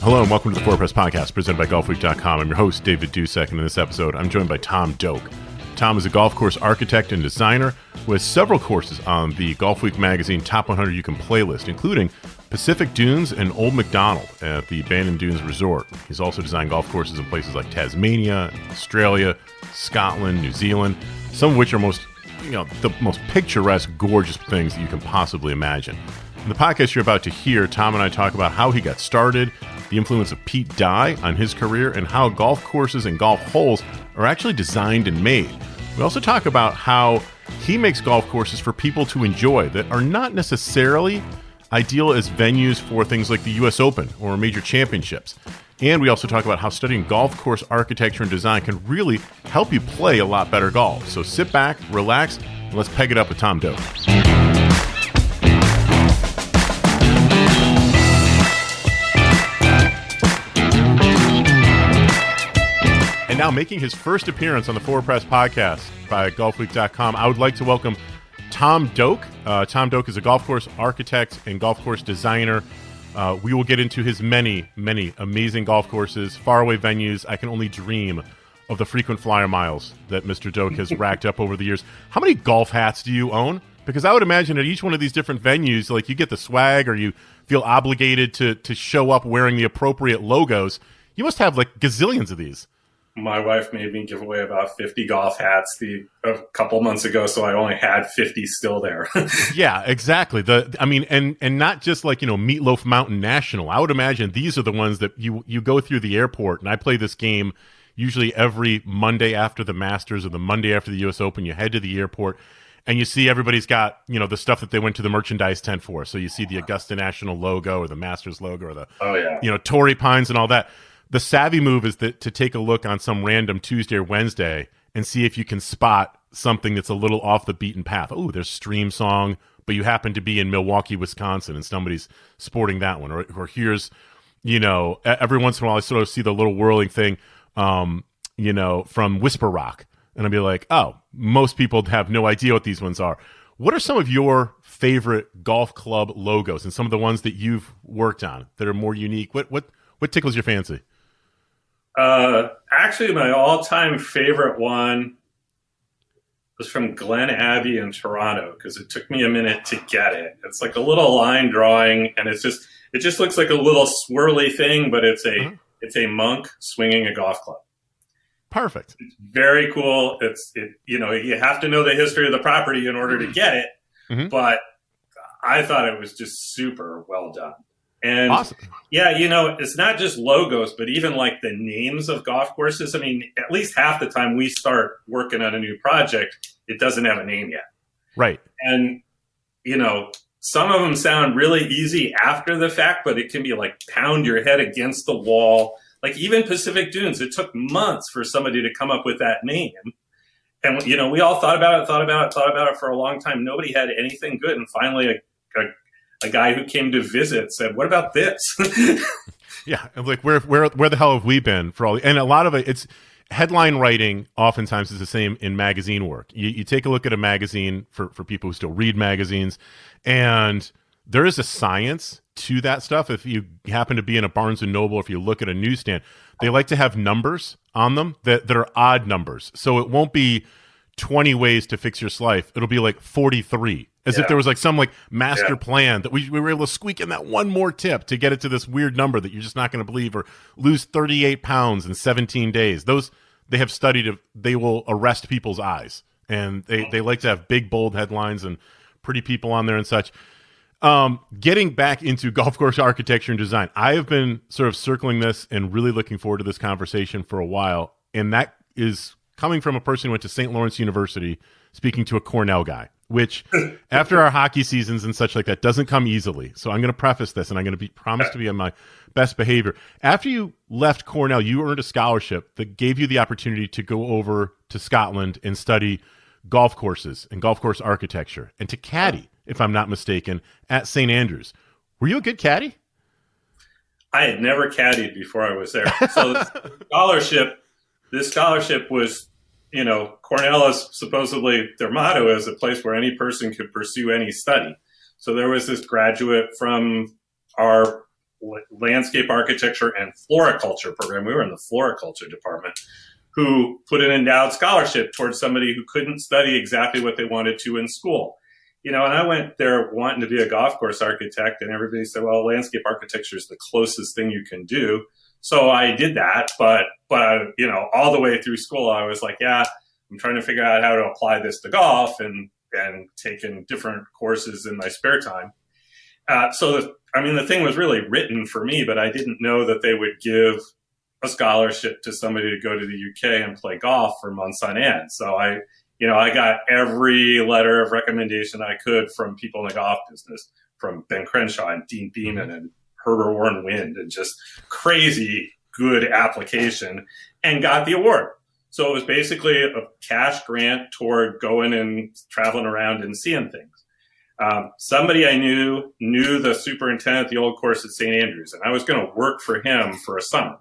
Hello and welcome to the ForePress Podcast, presented by GolfWeek.com. I'm your host, David Dusek, and in this episode, I'm joined by Tom Doak. Tom is a golf course architect and designer who has several courses on the Golf Week magazine Top 100 You Can playlist, including Pacific Dunes and Old MacDonald at the Bandon Dunes Resort. He's also designed golf courses in places like Tasmania, Australia, Scotland, New Zealand, some of which are the most picturesque, gorgeous things that you can possibly imagine. In the podcast you're about to hear, Tom and I talk about how he got started, the influence of Pete Dye on his career, and how golf courses and golf holes are actually designed and made. We also talk about how he makes golf courses for people to enjoy that are not necessarily ideal as venues for things like the U.S. Open or major championships. And we also talk about how studying golf course architecture and design can really help you play a lot better golf. So sit back, relax, and let's peg it up with Tom Doak. And now making his first appearance on the ForePress Podcast by GolfWeek.com, I would like to welcome Tom Doak. Tom Doak is a golf course architect and golf course designer. We will get into his many, many amazing golf courses, faraway venues. I can only dream of the frequent flyer miles that Mr. Doak has racked up over the years. How many golf hats do you own? Because I would imagine at each one of these different venues, like you get the swag or you feel obligated to show up wearing the appropriate logos. You must have like gazillions of these. My wife made me give away about 50 golf hats a couple months ago, so I only had 50 still there. Yeah, exactly. And not just like, Meatloaf Mountain National. I would imagine these are the ones that you go through the airport, and I play this game usually every Monday after the Masters or the Monday after the U.S. Open. You head to the airport, and you see everybody's got, the stuff that they went to the merchandise tent for. So you see the Augusta National logo or the Masters logo or the, Torrey Pines and all that. The savvy move is to take a look on some random Tuesday or Wednesday and see if you can spot something that's a little off the beaten path. Oh, there's Stream Song, but you happen to be in Milwaukee, Wisconsin, and somebody's sporting that one. Or here's, every once in a while I sort of see the little whirling thing, from Whisper Rock. And I'll be like, oh, most people have no idea what these ones are. What are some of your favorite golf club logos and some of the ones that you've worked on that are more unique? What tickles your fancy? Actually, my all-time favorite one was from Glen Abbey in Toronto because it took me a minute to get it. It's like a little line drawing, and it just looks like a little swirly thing, but it's a monk swinging a golf club. Perfect. It's very cool. You have to know the history of the property in order to get it, but I thought it was just super well done. And awesome. Yeah, it's not just logos, but even like the names of golf courses. I mean, at least half the time we start working on a new project, it doesn't have a name yet. Right. And, some of them sound really easy after the fact, but it can be like pound your head against the wall. Like even Pacific Dunes, it took months for somebody to come up with that name. And, we all thought about it for a long time. Nobody had anything good. And finally, a guy who came to visit said, "What about this?" Yeah, I'm like, where the hell have we been for all? And a lot of it's headline writing. Oftentimes is the same in magazine work. You take a look at a magazine for people who still read magazines, and there is a science to that stuff. If you happen to be in a Barnes and Noble, if you look at a newsstand, they like to have numbers on them that are odd numbers. So it won't be 20 ways to fix your life. It'll be like 43. As if there was like some like master plan that we were able to squeak in that one more tip to get it to this weird number that you're just not going to believe, or lose 38 pounds in 17 days. Those they have studied, they will arrest people's eyes, and they like to have big, bold headlines and pretty people on there and such. Getting back into golf course architecture and design, I have been sort of circling this and really looking forward to this conversation for a while, and that is coming from a person who went to St. Lawrence University speaking to a Cornell guy, which after our hockey seasons and such like that doesn't come easily. So I'm going to preface this, and I'm going to promise to be on my best behavior. After you left Cornell, you earned a scholarship that gave you the opportunity to go over to Scotland and study golf courses and golf course architecture, and to caddy, if I'm not mistaken, at St. Andrews. Were you a good caddy? I had never caddied before I was there. So this scholarship was, Cornell is supposedly, their motto is a place where any person could pursue any study. So there was this graduate from our landscape architecture and floriculture program. We were in the floriculture department, who put an endowed scholarship towards somebody who couldn't study exactly what they wanted to in school. And I went there wanting to be a golf course architect, and everybody said, well, landscape architecture is the closest thing you can do. So I did that, but all the way through school, I was like, yeah, I'm trying to figure out how to apply this to golf, and taking different courses in my spare time. The thing was really written for me, but I didn't know that they would give a scholarship to somebody to go to the UK and play golf for months on end. So I got every letter of recommendation I could from people in the golf business, from Ben Crenshaw and Dean Beeman and Herbert Warren Wind, and just crazy good application, and got the award. So it was basically a cash grant toward going and traveling around and seeing things. Somebody I knew the superintendent at the old course at St. Andrews, and I was going to work for him for a summer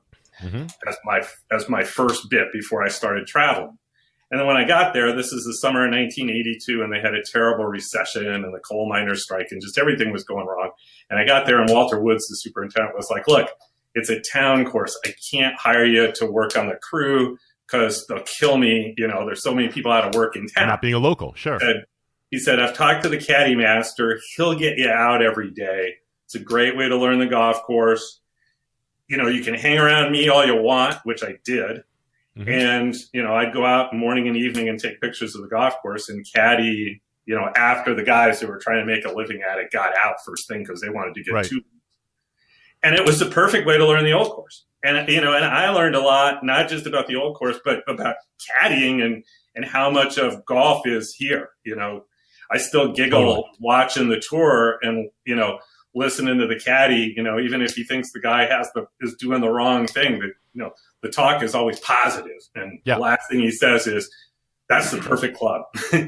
as my first bit before I started traveling. And then when I got there, this is the summer of 1982, and they had a terrible recession and the coal miners strike, and just everything was going wrong. And I got there, and Walter Woods, the superintendent, was like, look, it's a town course. I can't hire you to work on the crew because they'll kill me. There's so many people out of work in town. Not being a local, sure. He said, I've talked to the caddy master. He'll get you out every day. It's a great way to learn the golf course. You can hang around me all you want, which I did. And, I'd go out morning and evening and take pictures of the golf course and caddy, after the guys who were trying to make a living at it got out first thing because they wanted to get two. And it was the perfect way to learn the old course. And, and I learned a lot, not just about the old course, but about caddying and how much of golf is here. I still giggle watching the tour and, listening to the caddy, even if he thinks the guy is doing the wrong thing, that, the talk is always positive. And the last thing he says is, that's the perfect club.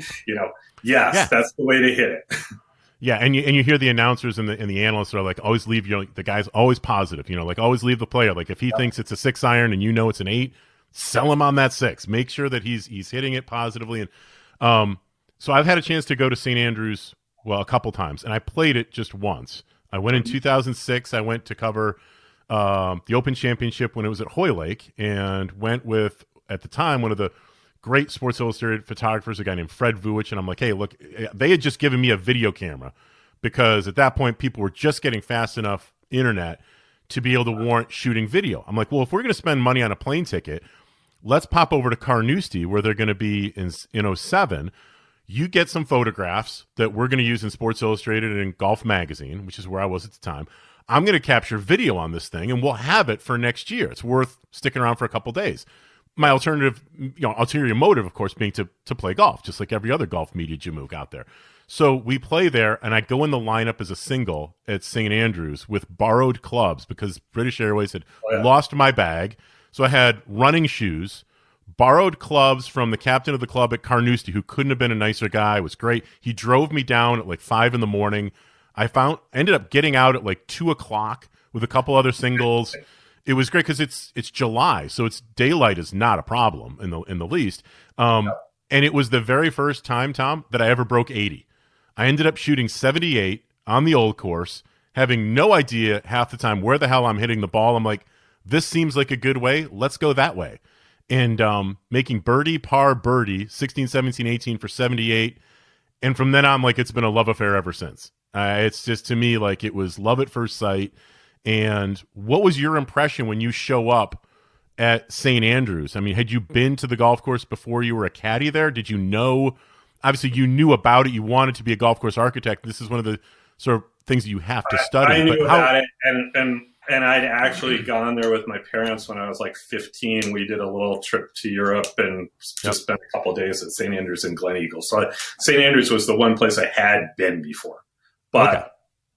That's the way to hit it. Yeah, and you hear the announcers and the analysts are like, always leave the guy's always positive, always leave the player. Like if he thinks it's a 6-iron and it's an 8, sell him on that 6. Make sure that he's hitting it positively. And so I've had a chance to go to St. Andrews, a couple times, and I played it just once. I went in 2006. I went to cover the Open Championship when it was at Hoylake, and went with, at the time, one of the great Sports Illustrated photographers, a guy named Fred Vuich. And I'm like, hey, look, they had just given me a video camera because at that point people were just getting fast enough internet to be able to warrant shooting video. I'm like, well, if we're going to spend money on a plane ticket, let's pop over to Carnoustie where they're going to be in 07. You get some photographs that we're going to use in Sports Illustrated and Golf Magazine, which is where I was at the time. I'm going to capture video on this thing, and we'll have it for next year. It's worth sticking around for a couple days. My ulterior motive, of course, being to play golf, just like every other golf media jamook out there. So we play there, and I go in the lineup as a single at St. Andrews with borrowed clubs because British Airways had lost my bag. So I had running shoes, borrowed clubs from the captain of the club at Carnoustie, who couldn't have been a nicer guy. It was great. He drove me down at like 5 a.m. I ended up getting out at like 2 o'clock with a couple other singles. It was great because it's July, so it's daylight is not a problem in the least. And it was the very first time, Tom, that I ever broke 80. I ended up shooting 78 on the old course, having no idea half the time where the hell I'm hitting the ball. I'm like, this seems like a good way. Let's go that way. And making birdie, par, birdie, 16, 17, 18 for 78. And from then on, like, it's been a love affair ever since. It's just, to me, like, it was love at first sight. And what was your impression when you show up at St. Andrews? I mean, had you been to the golf course before you were a caddy there? Did you know? Obviously, you knew about it. You wanted to be a golf course architect. This is one of the sort of things that you have to study. I knew about it, and I'd actually gone there with my parents when I was like 15. We did a little trip to Europe and just spent a couple of days at St. Andrews and Glen Eagle. So St. Andrews was the one place I had been before. But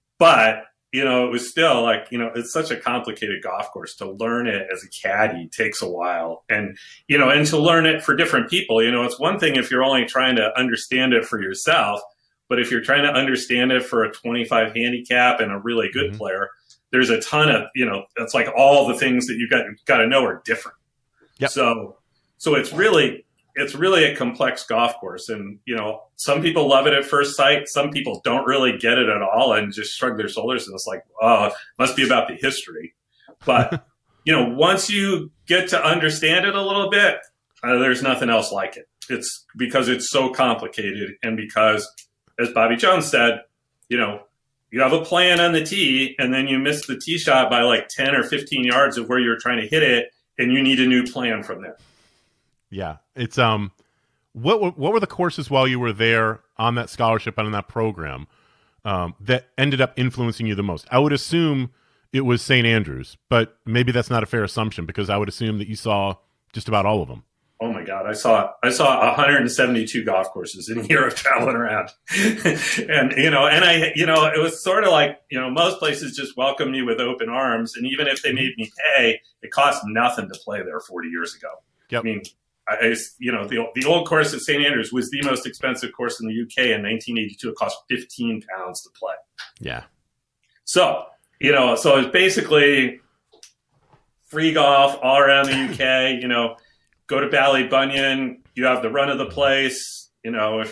it was still like, it's such a complicated golf course. To learn it as a caddy takes a while. And to learn it for different people, it's one thing if you're only trying to understand it for yourself, but if you're trying to understand it for a 25 handicap and a really good player, there's a ton of, it's like all the things that you got to know are different. Yep. So it's really, it's really a complex golf course. And, some people love it at first sight. Some people don't really get it at all and just shrug their shoulders. And it's like, oh, it must be about the history. But, once you get to understand it a little bit, there's nothing else like it. It's because it's so complicated. And because, as Bobby Jones said, you have a plan on the tee and then you miss the tee shot by like 10 or 15 yards of where you're trying to hit it. And you need a new plan from there. Yeah. It's, what were the courses while you were there on that scholarship and on that program, that ended up influencing you the most? I would assume it was St. Andrews, but maybe that's not a fair assumption because I would assume that you saw just about all of them. Oh my God. I saw 172 golf courses in a year of traveling around. And, it was sort of like, most places just welcomed me with open arms. And even if they made me pay, it cost nothing to play there 40 years ago. Yep. I mean, the old course at St. Andrews was the most expensive course in the UK in 1982. It cost £15 to play. Yeah. So, so it's basically free golf all around the UK, go to Ballybunion, you have the run of the place, if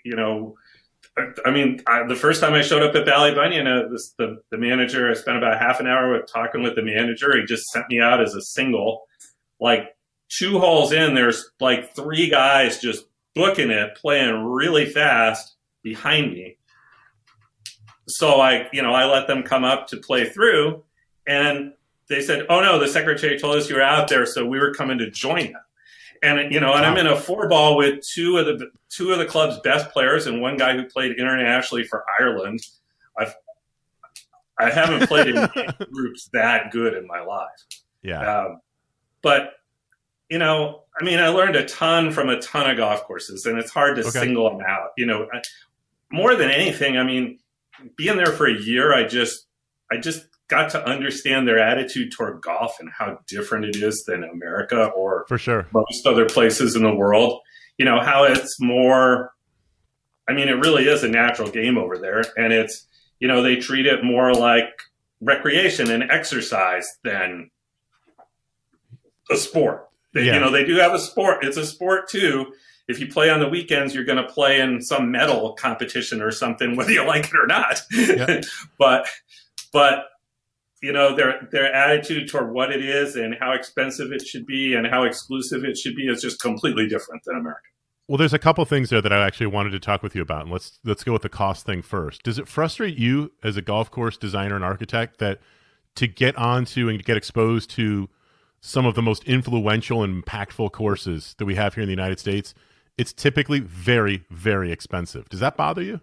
the first time I showed up at Ballybunion, the manager, I spent about half an hour talking with the manager. He just sent me out as a single, like 2 holes in, there's like 3 guys just booking it, playing really fast behind me. So I let them come up to play through and they said, oh no, the secretary told us you were out there. So we were coming to join them. And, and I'm in a 4-ball with two of the club's best players and one guy who played internationally for Ireland. I haven't played in groups that good in my life. Yeah. But, I learned a ton from a ton of golf courses and it's hard to single them out. More than anything, being there for a year, I just got to understand their attitude toward golf and how different it is than America or for sure most other places in the world. How it's more, it really is a natural game over there. And it's, they treat it more like recreation and exercise than a sport. They do have a sport. It's a sport too. If you play on the weekends, you're going to play in some medal competition or something, whether you like it or not. Yeah. but their attitude toward what it is and how expensive it should be and how exclusive it should be is just completely different than America. Well, there's a couple things there that I actually wanted to talk with you about, and let's go with the cost thing first. Does it frustrate you as a golf course designer and architect that to get onto and get exposed to some of the most influential and impactful courses that we have here in the United States, it's typically very, very expensive? Does that bother you?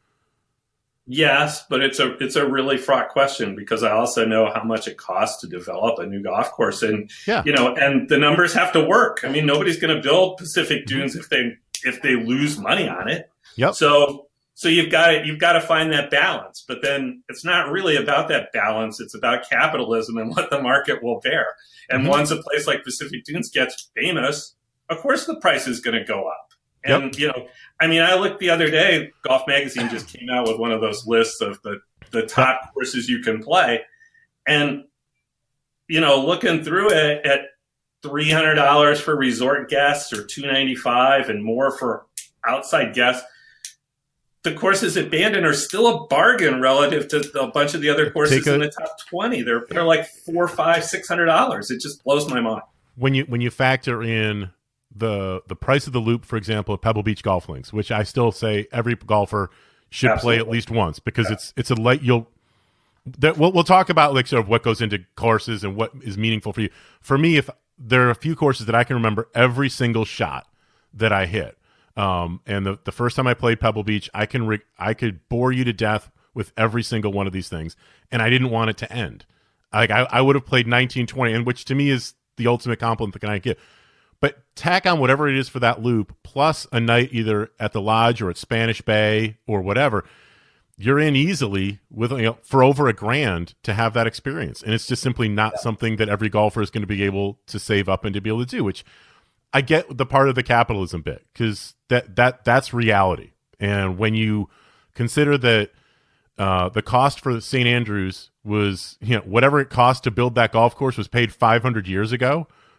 Yes, but it's a really fraught question because I also know how much it costs to develop a new golf course, and and the numbers have to work. Nobody's going to build Pacific Dunes if they lose money on it. Yep. So you've got to find that balance. But then it's not really about that balance. It's about capitalism and what the market will bear. And once a place like Pacific Dunes gets famous, of course the price is going to go up. And, I looked the other day, Golf Magazine just came out with one of those lists of the top courses you can play. And, looking through it at $300 for resort guests or $295 and more for outside guests, the courses at Bandon are still a bargain relative to a bunch of the other courses in the top 20. They're like $400, $500, $600. It just blows my mind. When you factor in the price of the loop, for example, at Pebble Beach Golf Links, which I still say every golfer should play at least once because it's a light. We'll talk about like sort of what goes into courses and what is meaningful for you. For me, if there are a few courses that I can remember every single shot that I hit, and the first time I played Pebble Beach, I could bore you to death with every single one of these things, and I didn't want it to end. Like I would have played 19, 20, and which to me is the ultimate compliment that I get. But tack on whatever it is for that loop, plus a night either at the lodge or at Spanish Bay or whatever, you're in easily with for over $1,000 to have that experience. And it's just simply not something that every golfer is going to be able to save up and to be able to do, which I get the part of the capitalism bit because that's reality. And when you consider that the cost for St. Andrews was, whatever it cost to build that golf course was paid 500 years ago.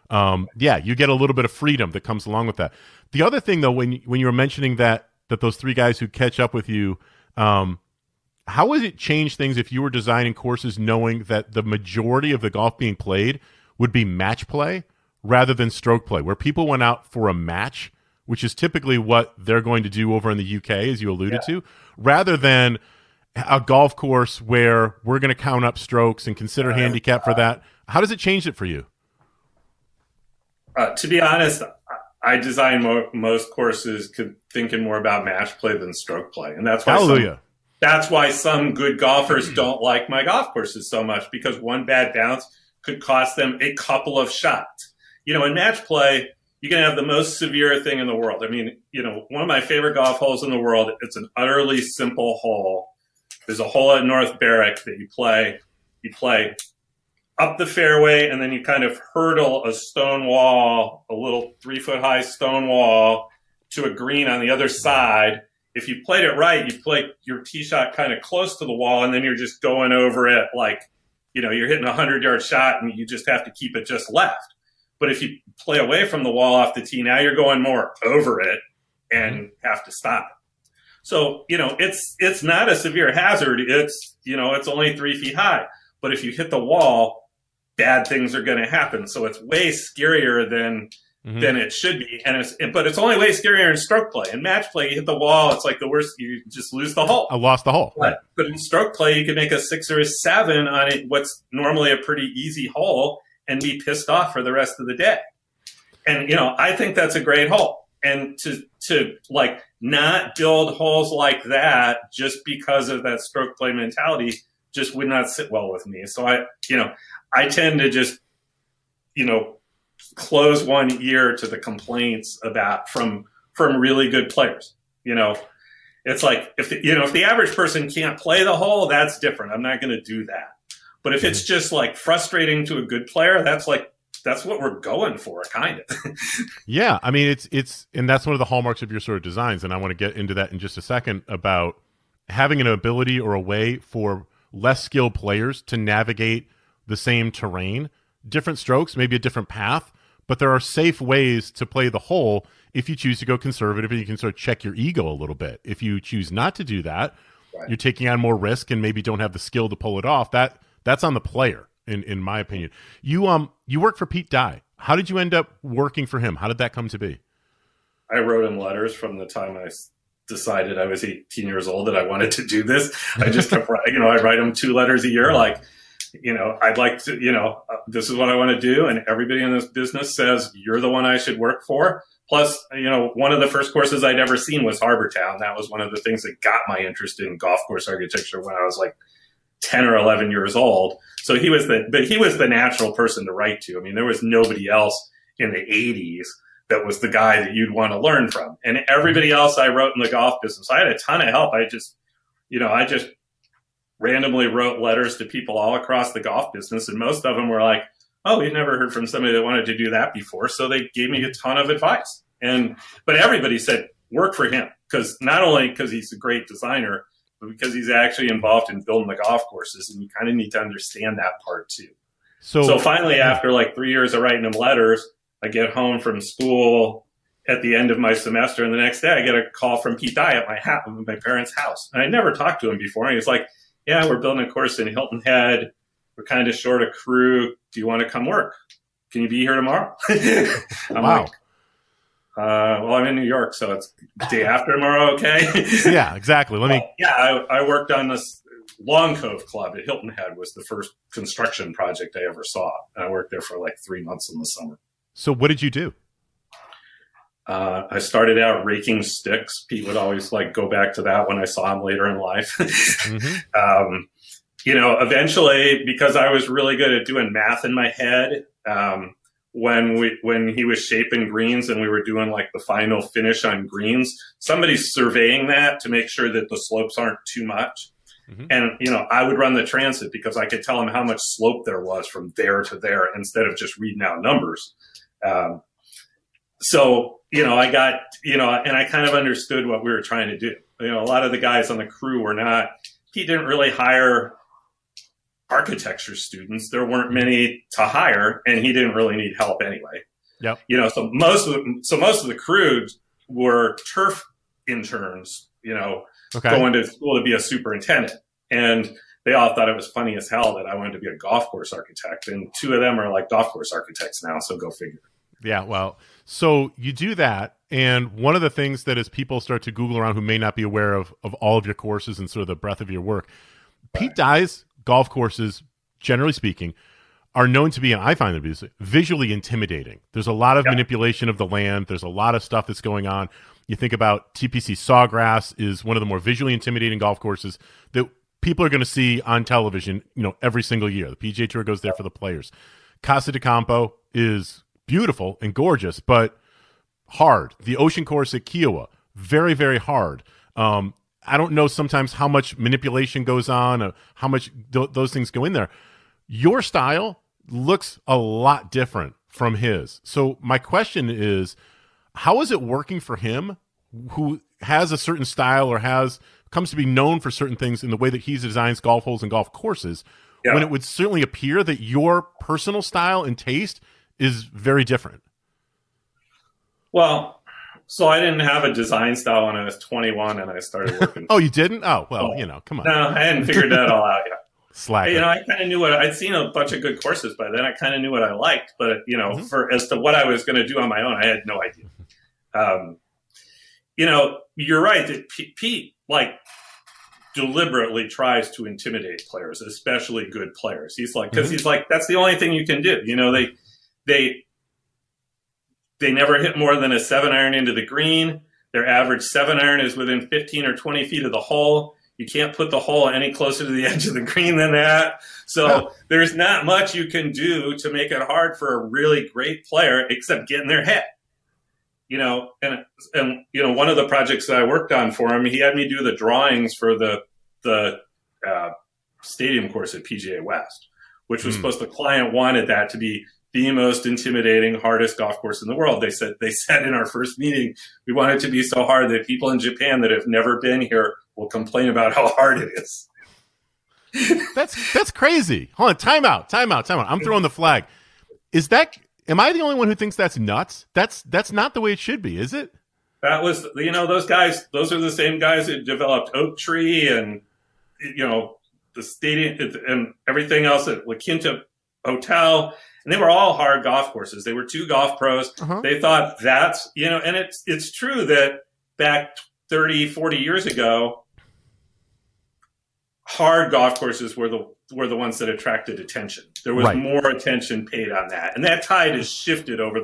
yeah, you get a little bit of freedom that comes along with that. The other thing, though, when you were mentioning that those three guys who catch up with you, how would it change things if you were designing courses knowing that the majority of the golf being played would be match play rather than stroke play, where people went out for a match, which is typically what they're going to do over in the UK, as you alluded to, rather than a golf course where we're going to count up strokes and consider handicap for that? How does it change it for you? To be honest, I design most courses thinking more about match play than stroke play, and that's why that's why some good golfers don't like my golf courses so much, because one bad bounce could cost them a couple of shots. You know, in match play, you can have the most severe thing in the world. I mean, you know, one of my favorite golf holes in the world, it's an utterly simple hole. There's a hole at North Berwick that you play up the fairway, and then you kind of hurdle a stone wall, a little 3-foot high stone wall, to a green on the other side. If you played it right, you play your tee shot kind of close to the wall, and then you're just going over it like, you know, you're hitting a 100-yard shot, and you just have to keep it just left. But if you play away from the wall off the tee, now you're going more over it and have to stop it. So, you know, it's not a severe hazard. It's, you know, it's only 3 feet high. But if you hit the wall, bad things are going to happen. So it's way scarier than it should be. But it's only way scarier in stroke play. In match play, you hit the wall, it's like the worst. You just lose the hole. I lost the hole. But in stroke play, you can make a 6 or a 7 on it, what's normally a pretty easy hole, and be pissed off for the rest of the day. And, you know, I think that's a great hole. And to like not build holes like that just because of that stroke play mentality just would not sit well with me. So I tend to just, you know, close one ear to the complaints from really good players. You know, it's like, if the average person can't play the hole, that's different. I'm not going to do that. But if it's just like frustrating to a good player, that's what we're going for, kind of. Yeah, I mean, it's and that's one of the hallmarks of your sort of designs, and I want to get into that in just a second, about having an ability or a way for less skilled players to navigate the same terrain, different strokes, maybe a different path, but there are safe ways to play the hole if you choose to go conservative, and you can sort of check your ego a little bit. If you choose not to do that, you're taking on more risk and maybe don't have the skill to pull it off. That's on the player, in my opinion. You work for Pete Dye. How did you end up working for him? How did that come to be? I wrote him letters from the time I decided I was 18 years old that I wanted to do this. I just kept, I write him 2 letters a year. Like, you know, I'd like to, this is what I want to do. And everybody in this business says, you're the one I should work for. Plus, you know, one of the first courses I'd ever seen was Harbour Town. That was one of the things that got my interest in golf course architecture when I was like 10 or 11 years old. So he was the natural person to write to. I mean, there was nobody else in the 80s that was the guy that you'd want to learn from. And everybody else I wrote in the golf business, I had a ton of help. I just randomly wrote letters to people all across the golf business. And most of them were like, oh, we've never heard from somebody that wanted to do that before. So they gave me a ton of advice. But everybody said, work for him. Because not only because he's a great designer, but because he's actually involved in building the golf courses. And you kind of need to understand that part too. So finally, after like 3 years of writing him letters, I get home from school at the end of my semester. And the next day I get a call from Pete Dye at my parents' house. And I never talked to him before. And he was like, yeah, we're building a course in Hilton Head. We're kind of short a crew. Do you want to come work? Can you be here tomorrow? I'm wow. Like, well, I'm in New York, so it's the day after tomorrow, okay? Yeah, exactly. I worked on this Long Cove Club at Hilton Head. Was the first construction project I ever saw. And I worked there for like 3 months in the summer. So what did you do? I started out raking sticks. Pete would always like go back to that when I saw him later in life. Eventually, because I was really good at doing math in my head, when he was shaping greens and we were doing like the final finish on greens, somebody's surveying that to make sure that the slopes aren't too much. And, I would run the transit because I could tell him how much slope there was from there to there instead of just reading out numbers. I got, and I kind of understood what we were trying to do. A lot of the guys on the crew were not, he didn't really hire architecture students. There weren't many to hire, and he didn't really need help anyway. Yep. You know, so most of the crews were turf interns, you know, going to school to be a superintendent. And they all thought it was funny as hell that I wanted to be a golf course architect. And 2 of them are like golf course architects now. So go figure. Yeah. Well, so you do that. And one of the things that as people start to Google around who may not be aware of all of your courses and sort of the breadth of your work, Pete Dye's golf courses, generally speaking, are known to be, and I find them to be, visually intimidating. There's a lot of manipulation of the land. There's a lot of stuff that's going on. You think about TPC Sawgrass is one of the more visually intimidating golf courses that people are going to see on television, you know, every single year. The PGA Tour goes there for the players. Casa de Campo is beautiful and gorgeous, but hard. The Ocean Course at Kiowa, very, very hard. I don't know sometimes how much manipulation goes on, how much those things go in there. Your style looks a lot different from his. So my question is, how is it working for him, who has a certain style or comes to be known for certain things in the way that he designs golf holes and golf courses, when it would certainly appear that your personal style and taste is very different? Well, so I didn't have a design style when I was 21 and I started working. Oh, you didn't? Oh, well, you know, come on. No, I hadn't figured that all out yet. Slacker. You know, I kind of knew I'd seen a bunch of good courses by then. I kind of knew what I liked, but you know, as to what I was going to do on my own, I had no idea. You know, you're right that Pete like deliberately tries to intimidate players, especially good players. He's like, because he's like, that's the only thing you can do. You know, they never hit more than a 7-iron into the green. Their average 7-iron is within 15 or 20 feet of the hole. You can't put the hole any closer to the edge of the green than that. So there's not much you can do to make it hard for a really great player except get in their head. You know, and you know, one of the projects that I worked on for him, he had me do the drawings for the stadium course at PGA West, which was supposed to, the client wanted that to be the most intimidating, hardest golf course in the world. They said in our first meeting, we want it to be so hard that people in Japan that have never been here will complain about how hard it is. That's crazy. Hold on, time out. I'm throwing the flag. Am I the only one who thinks that's nuts? That's not the way it should be, is it? That was, you know, those are the same guys that developed Oak Tree and, you know, the stadium and everything else at La Quinta Hotel. And they were all hard golf courses. They were 2 golf pros. They thought that's, you know, and it's true that back 30, 40 years ago, hard golf courses were the ones that attracted attention. There was more attention paid on that. And that tide has shifted over the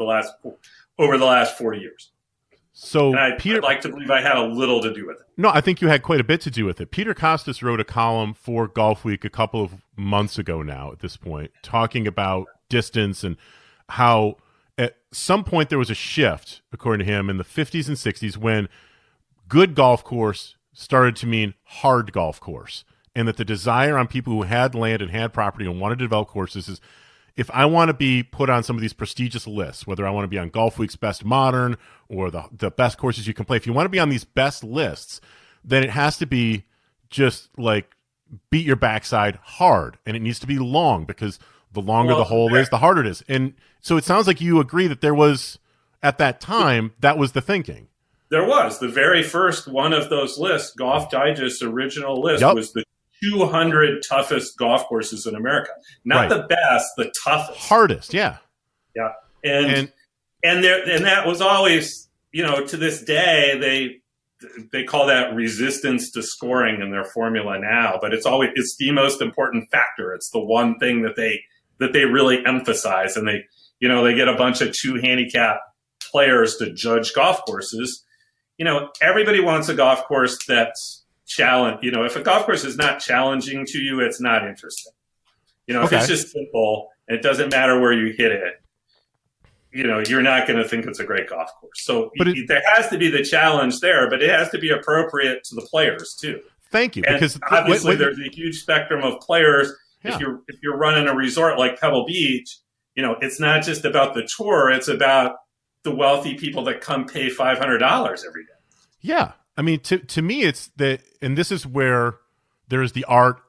last 4 years. So I'd like to believe I had a little to do with it. No, I think you had quite a bit to do with it. Peter Kostis wrote a column for Golf Week a couple of months ago now at this point, talking about distance and how at some point there was a shift, according to him, in the 50s and 60s when good golf course started to mean hard golf course. And that the desire on people who had land and had property and wanted to develop courses is, if I want to be put on some of these prestigious lists, whether I want to be on Golf Week's Best Modern or the best courses you can play, if you want to be on these best lists, then it has to be just like beat your backside hard. And it needs to be long, because the longer the hole is, the harder it is. And so it sounds like you agree that there was, at that time, that was the thinking. There was. The very first one of those lists, Golf Digest's original list, was the 200 toughest golf courses in America. Not the best, the toughest. Hardest, yeah. Yeah. And that was always, you know, to this day, they call that resistance to scoring in their formula now, but it's the most important factor. It's the one thing that they really emphasize. And they get a bunch of 2 handicap players to judge golf courses. You know, everybody wants a golf course that's challenge. You know, if a golf course is not challenging to you, it's not interesting. You know, if it's just simple and it doesn't matter where you hit it, you know, you're not going to think it's a great golf course. So there has to be the challenge there, but it has to be appropriate to the players too. Thank you. And because obviously there's a huge spectrum of players. Yeah. If you're running a resort like Pebble Beach, you know, it's not just about the tour. It's about the wealthy people that come pay $500 every day. Yeah. I mean, to me, it's and this is where there is the art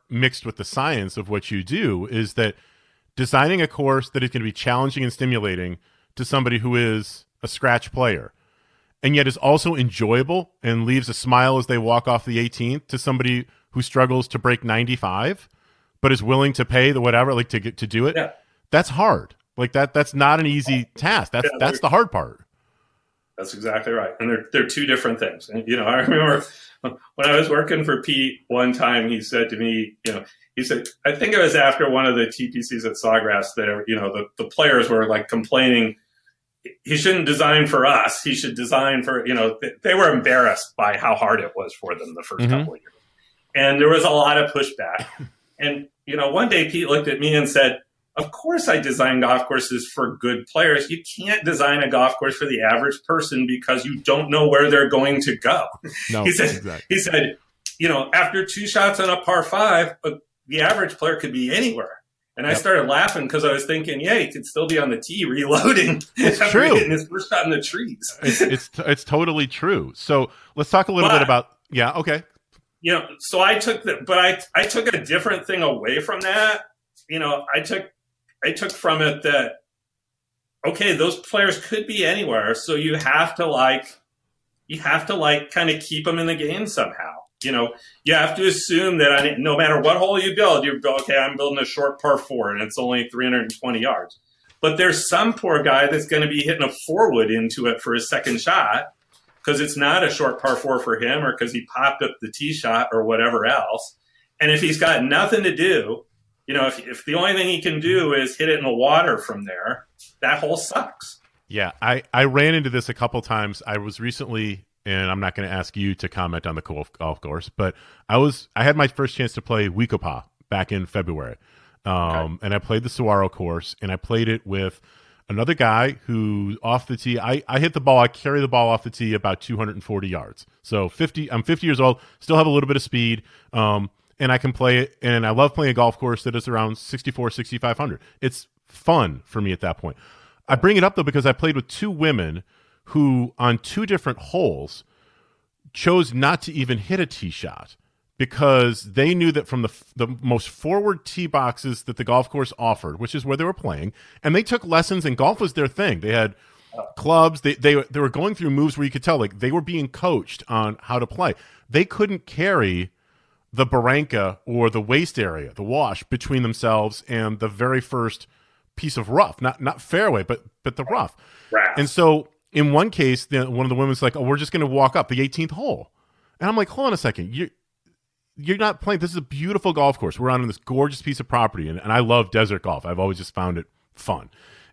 mixed with the science of what you do is that designing a course that is going to be challenging and stimulating to somebody who is a scratch player and yet is also enjoyable and leaves a smile as they walk off the 18th to somebody who struggles to break 95 but is willing to pay the whatever, like to do it. Yeah. That's hard. Like that's not an easy task. That's the hard part. That's exactly right. And they're two different things. And, I remember when I was working for Pete one time, he said to me, he said, I think it was after one of the TPCs at Sawgrass that, the players were like complaining, he shouldn't design for us. He should design for, they were embarrassed by how hard it was for them the first couple of years. And there was a lot of pushback. And, one day Pete looked at me and said, of course I design golf courses for good players. You can't design a golf course for the average person because you don't know where they're going to go. No, he said, exactly. He said, after 2 shots on a par 5, the average player could be anywhere. And I started laughing because I was thinking, yeah, he could still be on the tee reloading. It's true. Hitting his first shot in the trees. It's totally true. So let's talk a little bit about, okay. So I took I took a different thing away from that. I took from it that, okay, those players could be anywhere. So you have to kind of keep them in the game somehow. You have to assume that no matter what hole you build, okay, I'm building a short par 4 and it's only 320 yards. But there's some poor guy that's going to be hitting a 4-wood into it for his second shot because it's not a short par 4 for him or because he popped up the tee shot or whatever else. And if he's got nothing to do, if the only thing he can do is hit it in the water from there, that hole sucks. Yeah, I ran into this a couple times. I was recently, and I'm not going to ask you to comment on the golf course, but I had my first chance to play Weekapaw back in February. And I played the Saguaro course, and I played it with another guy who off the tee, I hit the ball, I carry the ball off the tee about 240 yards. So I'm 50 years old, still have a little bit of speed, and I can play it, and I love playing a golf course that is around 6,500. It's fun for me at that point. I bring it up, though, because I played with 2 women who, on 2 different holes, chose not to even hit a tee shot because they knew that from the most forward tee boxes that the golf course offered, which is where they were playing, and they took lessons, and golf was their thing. They had clubs. They were going through moves where you could tell, like, they were being coached on how to play. They couldn't carry the barranca or the waist area, the wash, between themselves and the very first piece of rough, not fairway, but the rough. And so in one case, one of the women's like, oh, we're just going to walk up the 18th hole. And I'm like, hold on a second. You're not playing. This is a beautiful golf course. We're on this gorgeous piece of property. And I love desert golf. I've always just found it fun.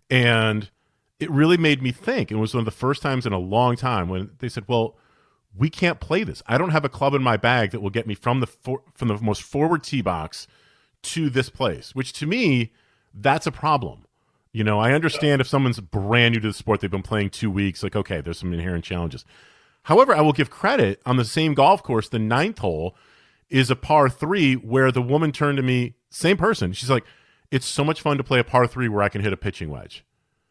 And it really made me think. It was one of the first times in a long time when they said, well, we can't play this. I don't have a club in my bag that will get me from the most forward tee box to this place, which to me, that's a problem. I understand if someone's brand new to the sport, they've been playing 2 weeks, like, okay, there's some inherent challenges. However, I will give credit on the same golf course, the 9th hole is a par 3 where the woman turned to me, same person. She's like, it's so much fun to play a par 3 where I can hit a pitching wedge.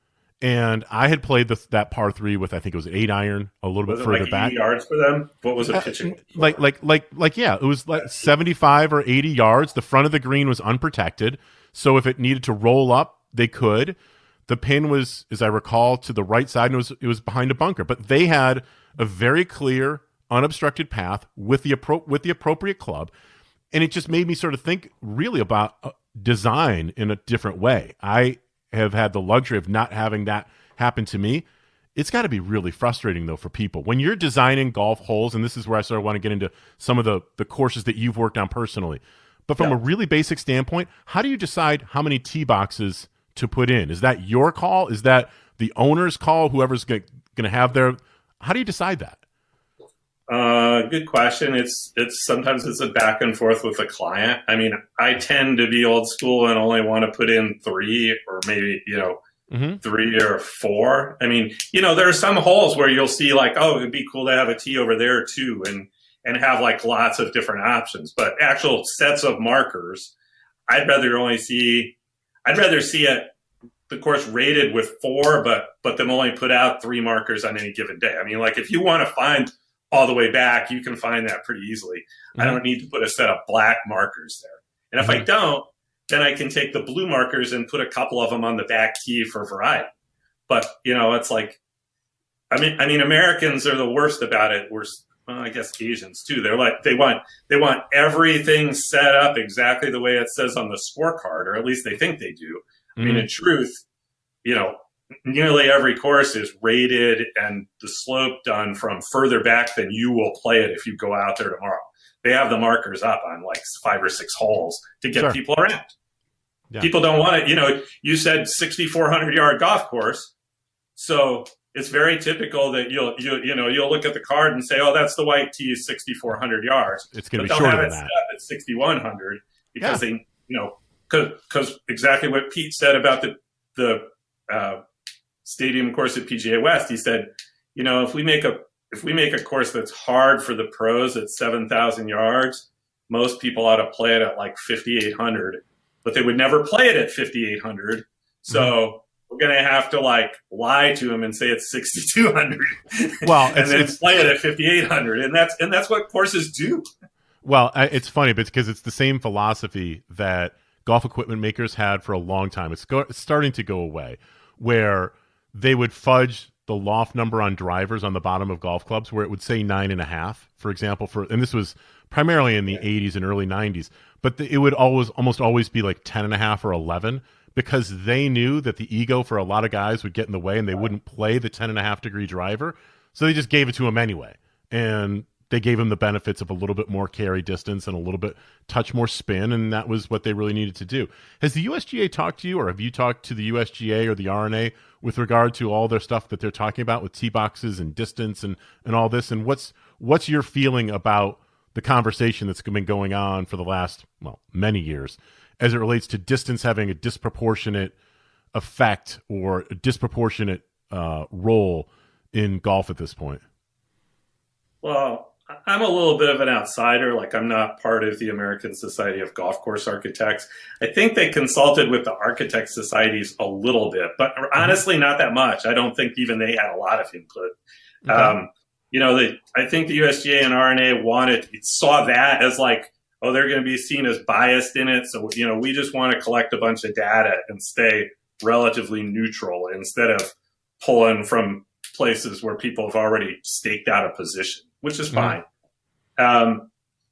And I had played that par 3 with, I think it was an 8-iron, a little bit further back. 80 yards for them? What was it pitching? Yeah, it was like 75 or 80 yards. The front of the green was unprotected. So if it needed to roll up, they could. The pin was, as I recall, to the right side, and it was behind a bunker. But they had a very clear, unobstructed path with the appropriate club. And it just made me sort of think really about design in a different way. I have had the luxury of not having that happen to me. It's got to be really frustrating, though, for people. When you're designing golf holes, and this is where I sort of want to get into some of the courses that you've worked on personally, but from a really basic standpoint, how do you decide how many tee boxes to put in? Is that your call? Is that the owner's call? Whoever's going to have their – how do you decide that? Good question. It's sometimes it's a back and forth with the client. I mean, I tend to be old school and only want to put in 3 or maybe, 3 or 4. I mean, there are some holes where you'll see like, oh, it'd be cool to have a tee over there too. And have like lots of different options, but actual sets of markers, I'd rather see it, the course rated with 4, but them only put out 3 markers on any given day. I mean, like if you want to find all the way back, you can find that pretty easily. I don't need to put a set of black markers there. And if I don't, then I can take the blue markers and put a couple of them on the back tee for variety. But, it's like, I mean, Americans are the worst about it. Well, I guess Asians too. They're like, they want everything set up exactly the way it says on the scorecard, or at least they think they do. I mean, in truth, nearly every course is rated and the slope done from further back than you will play it if you go out there tomorrow. They have the markers up on like 5 or 6 holes to get people around. Yeah. People don't want it. You said 6,400 yard golf course. So it's very typical that you'll look at the card and say, oh, that's the white tee is 6,400 yards. It's going to be shorter than that. At 6,100 because because exactly what Pete said about the stadium course at PGA West. He said, if we make a course that's hard for the pros at 7,000 yards, most people ought to play it at like 5,800, but they would never play it at 5,800. So we're going to have to lie to them and say it's 6,200. Well, and then play it at 5,800. And that's what courses do. Well, it's funny because it's the same philosophy that golf equipment makers had for a long time. It's starting to go away, where they would fudge the loft number on drivers on the bottom of golf clubs, where it would say 9.5, for example, and this was primarily in the 80s and early 90s, but it would almost always be like 10.5 or 11, because they knew that the ego for a lot of guys would get in the way and they wouldn't play the 10.5 degree driver. So they just gave it to him anyway. And they gave him the benefits of a little bit more carry distance and a little bit touch more spin. And that was what they really needed to do. Has the USGA talked to you, or have you talked to the USGA or the R&A with regard to all their stuff that they're talking about with tee boxes and distance and all this? And what's your feeling about the conversation that's been going on for the last, many years, as it relates to distance having a disproportionate effect or a disproportionate role in golf at this point? Well, I'm a little bit of an outsider. I'm not part of the American Society of Golf Course Architects. I think they consulted with the architect societies a little bit, but honestly, not that much. I don't think even they had a lot of input. Okay. I think the USGA and R&A saw that as they're going to be seen as biased in it. So, we just want to collect a bunch of data and stay relatively neutral instead of pulling from places where people have already staked out a position, which is fine. I'm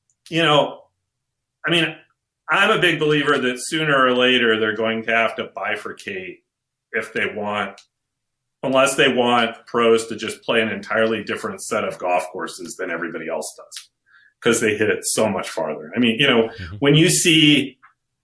a big believer that sooner or later they're going to have to bifurcate unless they want pros to just play an entirely different set of golf courses than everybody else does, because they hit it so much farther. When you see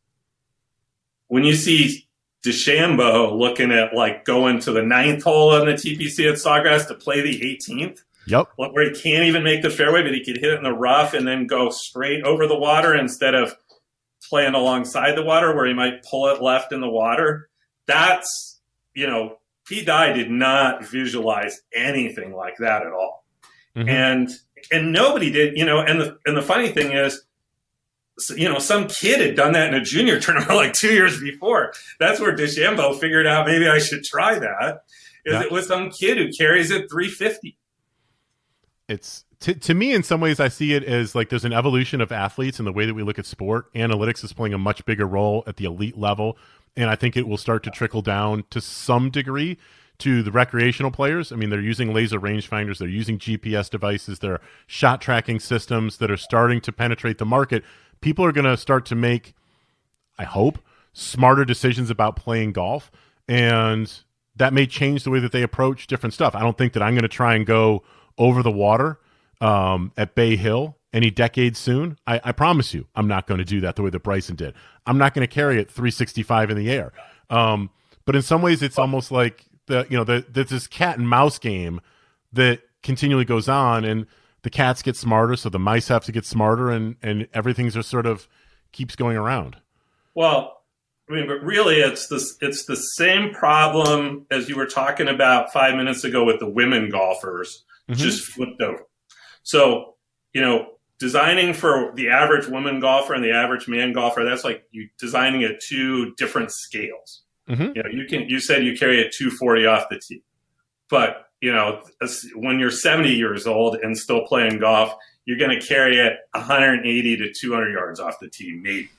DeChambeau looking at going to the 9th hole on the TPC at Sawgrass to play the 18th, where he can't even make the fairway, but he could hit it in the rough and then go straight over the water instead of playing alongside the water where he might pull it left in the water. That's, Pete Dye did not visualize anything like that at all. And nobody did, and the funny thing is, some kid had done that in a junior tournament 2 years before. That's where DeChambeau figured out maybe I should try that. It was some kid who carries it 350. It's to me, in some ways, I see it as there's an evolution of athletes in the way that we look at sport. Analytics is playing a much bigger role at the elite level, and I think it will start to trickle down to some degree to the recreational players. They're using laser rangefinders, they're using GPS devices, there are shot tracking systems that are starting to penetrate the market. People are going to start to make, I hope, smarter decisions about playing golf, and that may change the way that they approach different stuff. I don't think that I'm going to try and go over the water at Bay Hill any decade soon. I promise you, I'm not going to do that the way that Bryson did. I'm not going to carry it 365 in the air. But in some ways, it's almost like there's this cat and mouse game that continually goes on, and the cats get smarter, so the mice have to get smarter, and everything's just sort of keeps going around. Well, but really, it's the same problem as you were talking about 5 minutes ago with the women golfers, just flipped over. So, designing for the average woman golfer and the average man golfer, that's like you designing at two different scales. You said you carry a 240 off the tee, but when you're 70 years old and still playing golf, you're going to carry it 180 to 200 yards off the tee, maybe.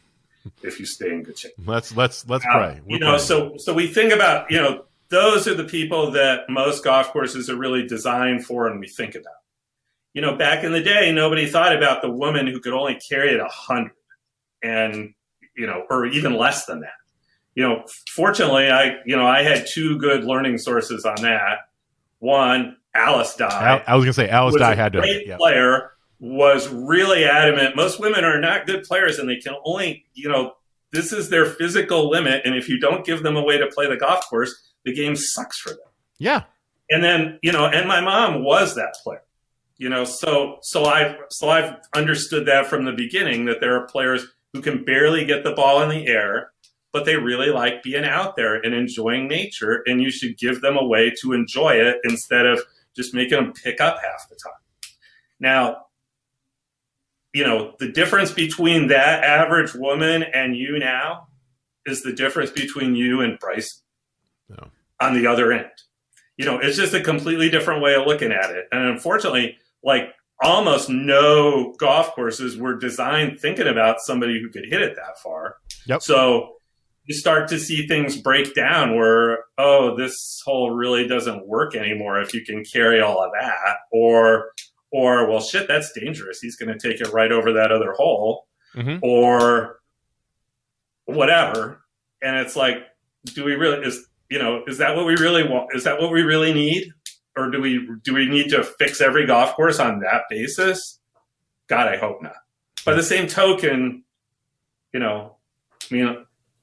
if you stay in good shape. Let's pray. You know, so we think about, you know, those are the people that most golf courses are really designed for, and we think about. You know, back in the day, nobody thought about the woman who could only carry it 100, and you know, or even less than that. You know, fortunately, I had two good learning sources on that. One, Alice Dye. I was going to say Alice Dye had to. Great player, was really adamant. Most women are not good players, and they can only, you know, this is their physical limit. And if you don't give them a way to play the golf course, the game sucks for them. Yeah. And then, you know, and my mom was that player. You know, so I've understood that from the beginning, that there are players who can barely get the ball in the air, but they really like being out there and enjoying nature, and you should give them a way to enjoy it instead of just making them pick up half the time. Now, you know, the difference between that average woman and you now is the difference between you and Bryson on the other end. You know, it's just a completely different way of looking at it. And unfortunately, like almost no golf courses were designed thinking about somebody who could hit it that far. Yep. So you start to see things break down where, oh, this hole really doesn't work anymore if you can carry all of that. Or well, shit, that's dangerous. He's going to take it right over that other hole, or whatever. And it's like, do we really, is that what we really want? Is that what we really need? Or do we need to fix every golf course on that basis? God, I hope not. By the same token, you know, I mean,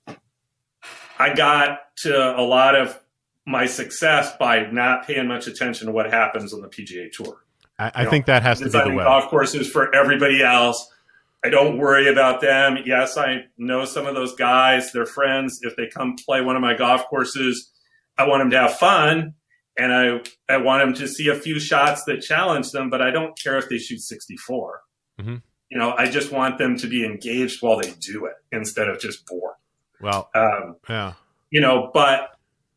I got to a lot of my success by not paying much attention to what happens on the PGA Tour. I think that has to be the way. Golf courses for everybody else. I don't worry about them. Yes, I know some of those guys, they're friends. If they come play one of my golf courses, I want them to have fun. And I want them to see a few shots that challenge them, but I don't care if they shoot 64. You know, I just want them to be engaged while they do it instead of just bored. Well, yeah. But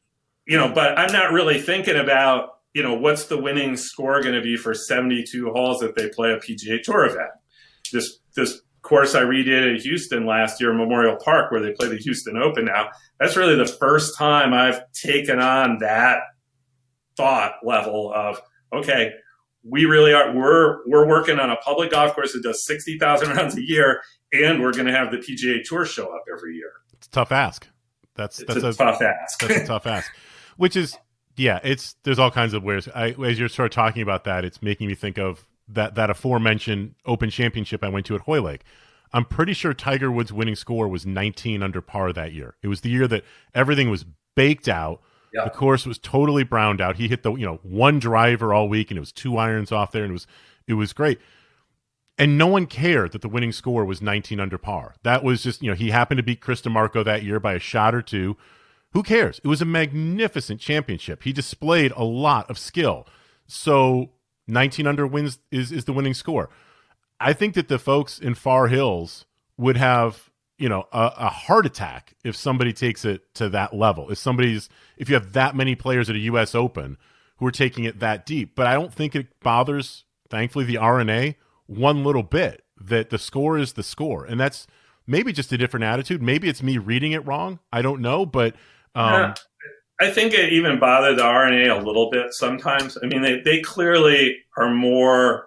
I'm not really thinking about, you know, what's the winning score going to be for 72 holes if they play a PGA Tour event. This course I redid at Houston last year, Memorial Park, where they play the Houston Open now, that's really the first time I've taken on that thought level of, okay, we really are, we're working on a public golf course that does 60,000 rounds a year, and we're going to have the PGA Tour show up every year. It's a tough ask. That's a tough ask. That's a tough ask. Which is, yeah, there's all kinds of ways. As you're sort of talking about that, it's making me think of that aforementioned Open Championship I went to at Hoylake. I'm pretty sure Tiger Woods' winning score was 19 under par that year. It was the year that everything was baked out. Yeah. The course was totally browned out. He hit the one driver all week, and it was 2 irons off there, and it was great. And no one cared that the winning score was 19 under par. That was just, he happened to beat Chris DiMarco that year by a shot or two. Who cares? It was a magnificent championship. He displayed a lot of skill. So 19 under wins is the winning score. I think that the folks in Far Hills would have, a heart attack if somebody takes it to that level. If you have that many players at a U.S. Open who are taking it that deep. But I don't think it bothers, thankfully, the R&A one little bit, that the score is the score. And that's maybe just a different attitude. Maybe it's me reading it wrong. I don't know, but I think it even bothered the R&A a little bit sometimes. I mean, they clearly are more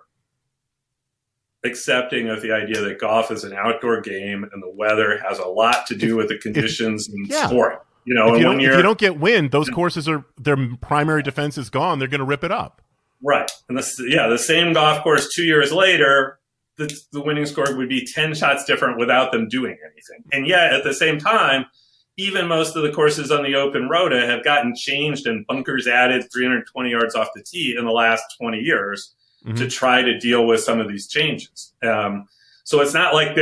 accepting of the idea that golf is an outdoor game and the weather has a lot to do with the conditions and scoring. If you don't get wind, those courses their primary defense is gone. They're going to rip it up. Right. And the same golf course 2 years later, the winning score would be 10 shots different without them doing anything. And yet at the same time, even most of the courses on the Open Rota have gotten changed and bunkers added 320 yards off the tee in the last 20 years to try to deal with some of these changes. So it's not like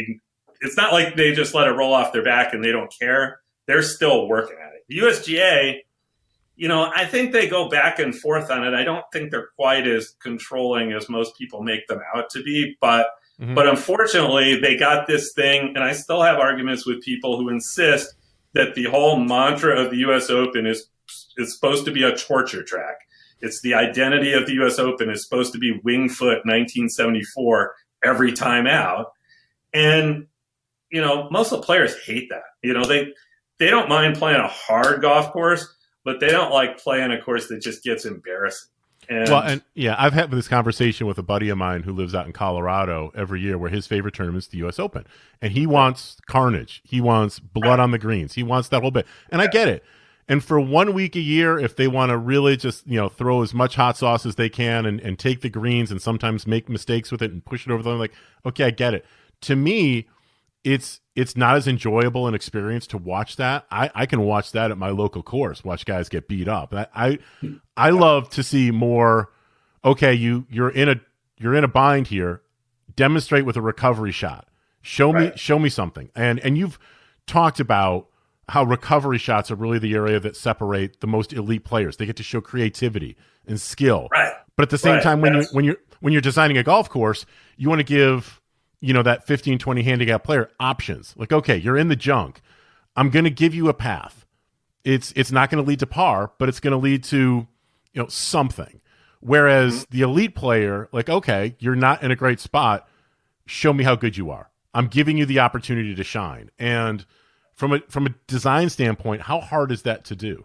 they just let it roll off their back and they don't care. They're still working at it. The USGA, I think they go back and forth on it. I don't think they're quite as controlling as most people make them out to be, but unfortunately they got this thing, and I still have arguments with people who insist that the whole mantra of the U.S. Open is supposed to be a torture track. It's the identity of the U.S. Open is supposed to be Winged Foot 1974 every time out. And, most of the players hate that. They don't mind playing a hard golf course, but they don't like playing a course that just gets embarrassing. I've had this conversation with a buddy of mine who lives out in Colorado every year, where his favorite tournament is the U.S. Open, and he wants carnage. He wants blood on the greens. He wants that whole bit, and I get it. And for 1 week a year, if they want to really just throw as much hot sauce as they can and take the greens and sometimes make mistakes with it and push it over them, like, okay, I get it. To me, it's not as enjoyable an experience to watch that. I can watch that at my local course, watch guys get beat up. I love to see more. Okay, you're in a bind here. Demonstrate with a recovery shot. Show me something. And you've talked about how recovery shots are really the area that separate the most elite players. They get to show creativity and skill. Right. But at the same time, when you're designing a golf course, you want to give that 15, 20 handicap player options. Like, okay, you're in the junk. I'm going to give you a path. It's not going to lead to par, but it's going to lead to something. Whereas the elite player, like, okay, you're not in a great spot. Show me how good you are. I'm giving you the opportunity to shine. And from a design standpoint, how hard is that to do?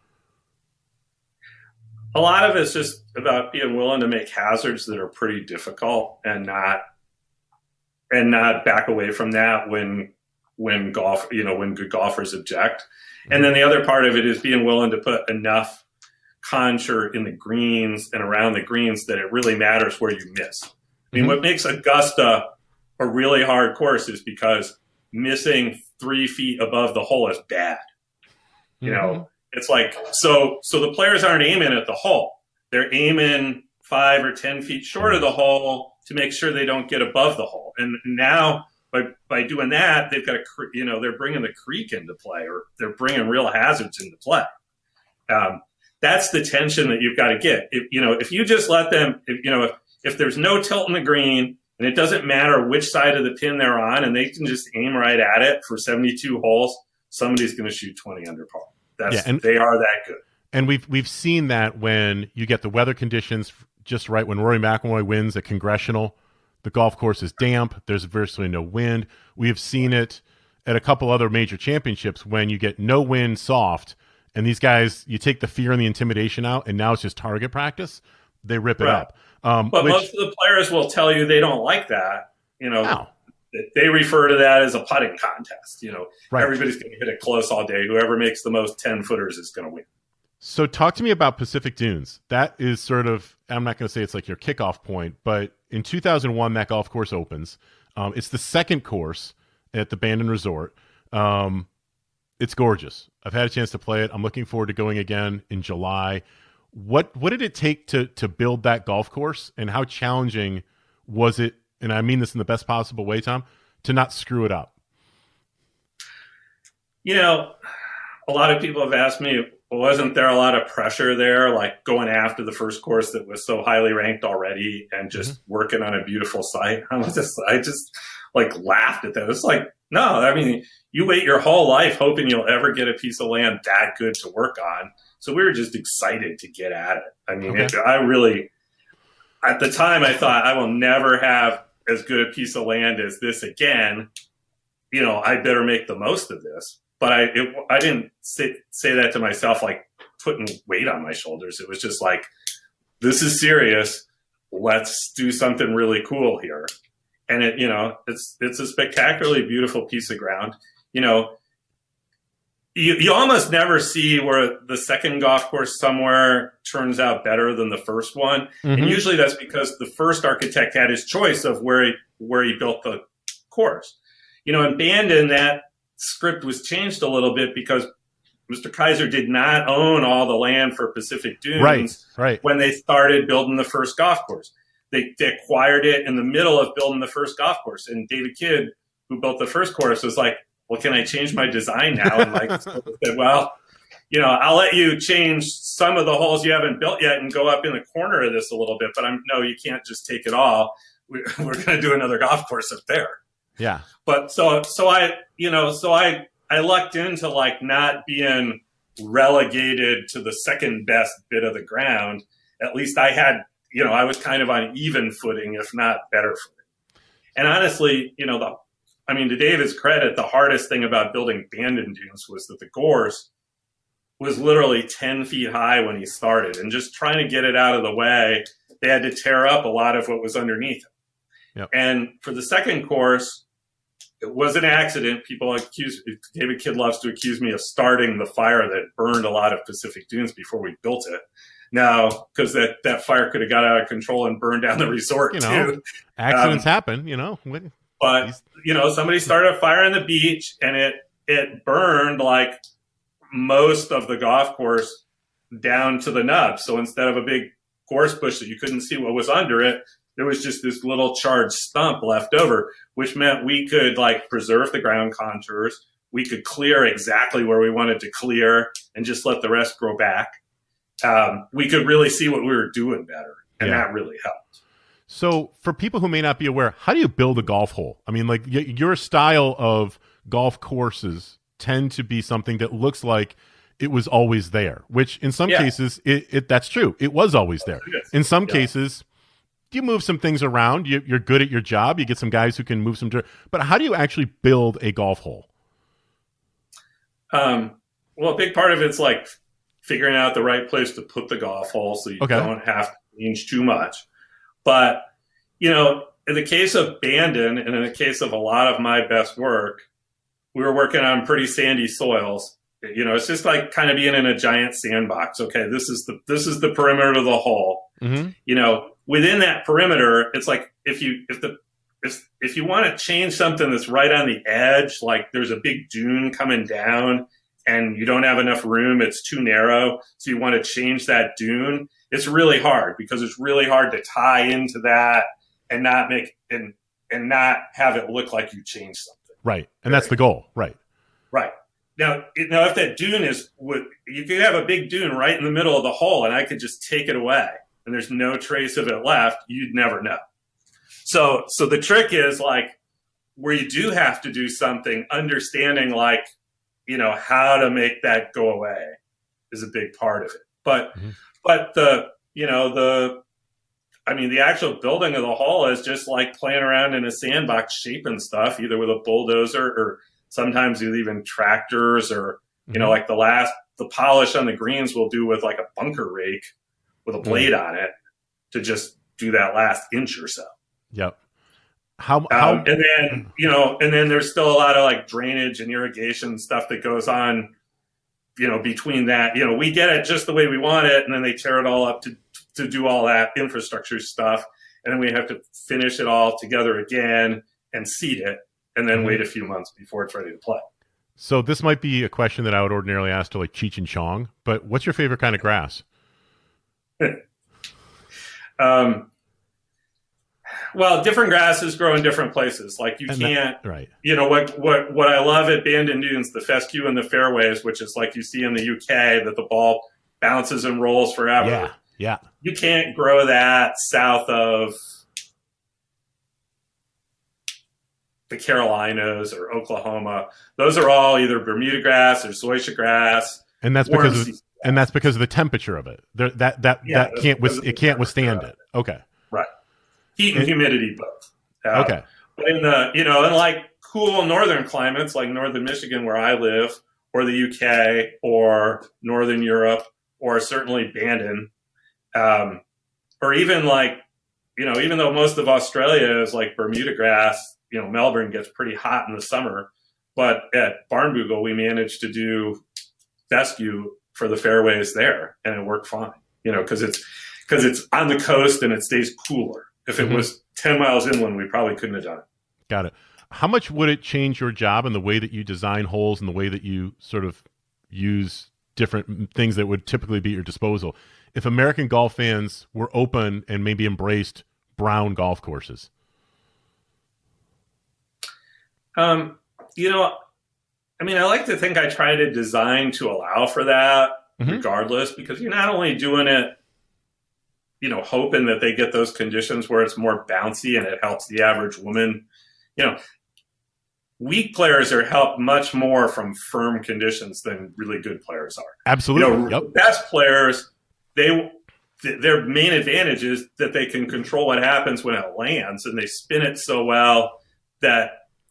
A lot of it's just about being willing to make hazards that are pretty difficult and not back away from that when good golfers object. And then the other part of it is being willing to put enough contour in the greens and around the greens that it really matters where you miss. I mean, what makes Augusta a really hard course is because missing 3 feet above the hole is bad. It's like, so the players aren't aiming at the hole. They're aiming 5 or 10 feet short of the hole to make sure they don't get above the hole. And now by doing that, they've got they're bringing the creek into play, or they're bringing real hazards into play. That's the tension that you've got to get. If you just let them, if there's no tilt in the green and it doesn't matter which side of the pin they're on, and they can just aim right at it for 72 holes, somebody's going to shoot 20 under par. They are that good. And we've seen that when you get the weather conditions just right. When Rory McIlroy wins at Congressional, the golf course is damp. There's virtually no wind. We have seen it at a couple other major championships when you get no wind, soft, and these guys, you take the fear and the intimidation out, and now it's just target practice. They rip it up. But most of the players will tell you they don't like that. They refer to that as a putting contest. Everybody's going to hit it close all day. Whoever makes the most 10-footers is going to win. So talk to me about Pacific Dunes. That is sort of, I'm not going to say it's like your kickoff point, but in 2001, that golf course opens. It's the second course at the Bandon Resort. It's gorgeous. I've had a chance to play it. I'm looking forward to going again in July. What did it take to build that golf course, and how challenging was it, and I mean this in the best possible way, Tom, to not screw it up? A lot of people have asked me, wasn't there a lot of pressure there, like going after the first course that was so highly ranked already and just working on a beautiful site? I just laughed at that. It's like, no, I mean, you wait your whole life hoping you'll ever get a piece of land that good to work on. So we were just excited to get at it. I mean, at the time I thought I will never have as good a piece of land as this again. I better make the most of this. But I didn't say that to myself, like putting weight on my shoulders. It was just like, this is serious. Let's do something really cool here. And it's a spectacularly beautiful piece of ground. You almost never see where the second golf course somewhere turns out better than the first one. And usually that's because the first architect had his choice of where he built the course. In Bandon, that script was changed a little bit because Mr. Kaiser did not own all the land for Pacific Dunes when they started building the first golf course. They acquired it in the middle of building the first golf course. And David Kidd, who built the first course, was like, well, can I change my design now? And said, well, I'll let you change some of the holes you haven't built yet and go up in the corner of this a little bit. But no, you can't just take it all. We're going to do another golf course up there. Yeah. But so I lucked into not being relegated to the second best bit of the ground. At least I had, I was kind of on even footing, if not better footing. And honestly, I mean, to David's credit, the hardest thing about building Bandon dunes was that the gorse was literally 10 feet high when he started. And just trying to get it out of the way, they had to tear up a lot of what was underneath it. Yep. And for the second course, it was an accident. People David Kidd loves to accuse me of starting the fire that burned a lot of Pacific Dunes before we built it. Now, because that fire could have got out of control and burned down the resort too. Accidents happen, But, somebody started a fire on the beach and it burned like most of the golf course down to the nub. So instead of a big gorse bush that you couldn't see what was under it, there was just this little charred stump left over, which meant we could preserve the ground contours. We could clear exactly where we wanted to clear and just let the rest grow back. We could really see what we were doing better, and that really helped. So for people who may not be aware, how do you build a golf hole? I mean, your style of golf courses tend to be something that looks like it was always there, which in some cases, that's true. It was always there. In some cases, you move some things around. You're good at your job. You get some guys who can move some dirt. But how do you actually build a golf hole? Well, a big part of it's figuring out the right place to put the golf hole so you don't have to change too much. But, in the case of Bandon and in the case of a lot of my best work, we were working on pretty sandy soils. It's just kind of being in a giant sandbox. Okay, this is the perimeter of the hole. Mm-hmm. Within that perimeter, it's if you want to change something that's right on the edge, like there's a big dune coming down and you don't have enough room, it's too narrow, so you want to change that dune, it's really hard because it's really hard to tie into that and not not have it look like you changed something. Right. And that's the goal. Right. Right. Now, if that dune you could have a big dune right in the middle of the hole and I could just take it away and there's no trace of it left, you'd never know. So the trick is where you do have to do something, understanding how to make that go away is a big part of it. But the actual building of the hole is just playing around in a sandbox shaping stuff, either with a bulldozer or sometimes with even tractors or, the polish on the greens we'll do with a bunker rake with a blade on it to just do that last inch or so. Yep. And then there's still a lot of drainage and irrigation stuff that goes on, between that, we get it just the way we want it. And then they tear it all up to do all that infrastructure stuff. And then we have to finish it all together again and seed it and then wait a few months before it's ready to play. So this might be a question that I would ordinarily ask to Cheech and Chong, but what's your favorite kind of grass? Well, different grasses grow in different places. What I love at Bandon Dunes, the fescue and the fairways, which is you see in the UK, that the ball bounces and rolls forever. Yeah. You can't grow that south of the Carolinas or Oklahoma. Those are all either Bermuda grass or zoysia grass. And that's because of the temperature of it. It can't withstand it. Okay. Right. Heat and humidity both. Okay. But in cool northern climates like northern Michigan where I live, or the UK, or northern Europe, or certainly Bandon, or even even though most of Australia is Bermuda grass, Melbourne gets pretty hot in the summer, but at Barnbougle we managed to do fescue for the fairways there, and it worked fine. Because it's on the coast and it stays cooler. If it was 10 miles inland, we probably couldn't have done it. Got it. How much would it change your job and the way that you design holes and the way that you sort of use different things that would typically be at your disposal if American golf fans were open and maybe embraced brown golf courses? I like to think I try to design to allow for that regardless, because you're not only doing it, hoping that they get those conditions where it's more bouncy and it helps the average woman. Weak players are helped much more from firm conditions than really good players are. Absolutely. Best players, their main advantage is that they can control what happens when it lands, and they spin it so well that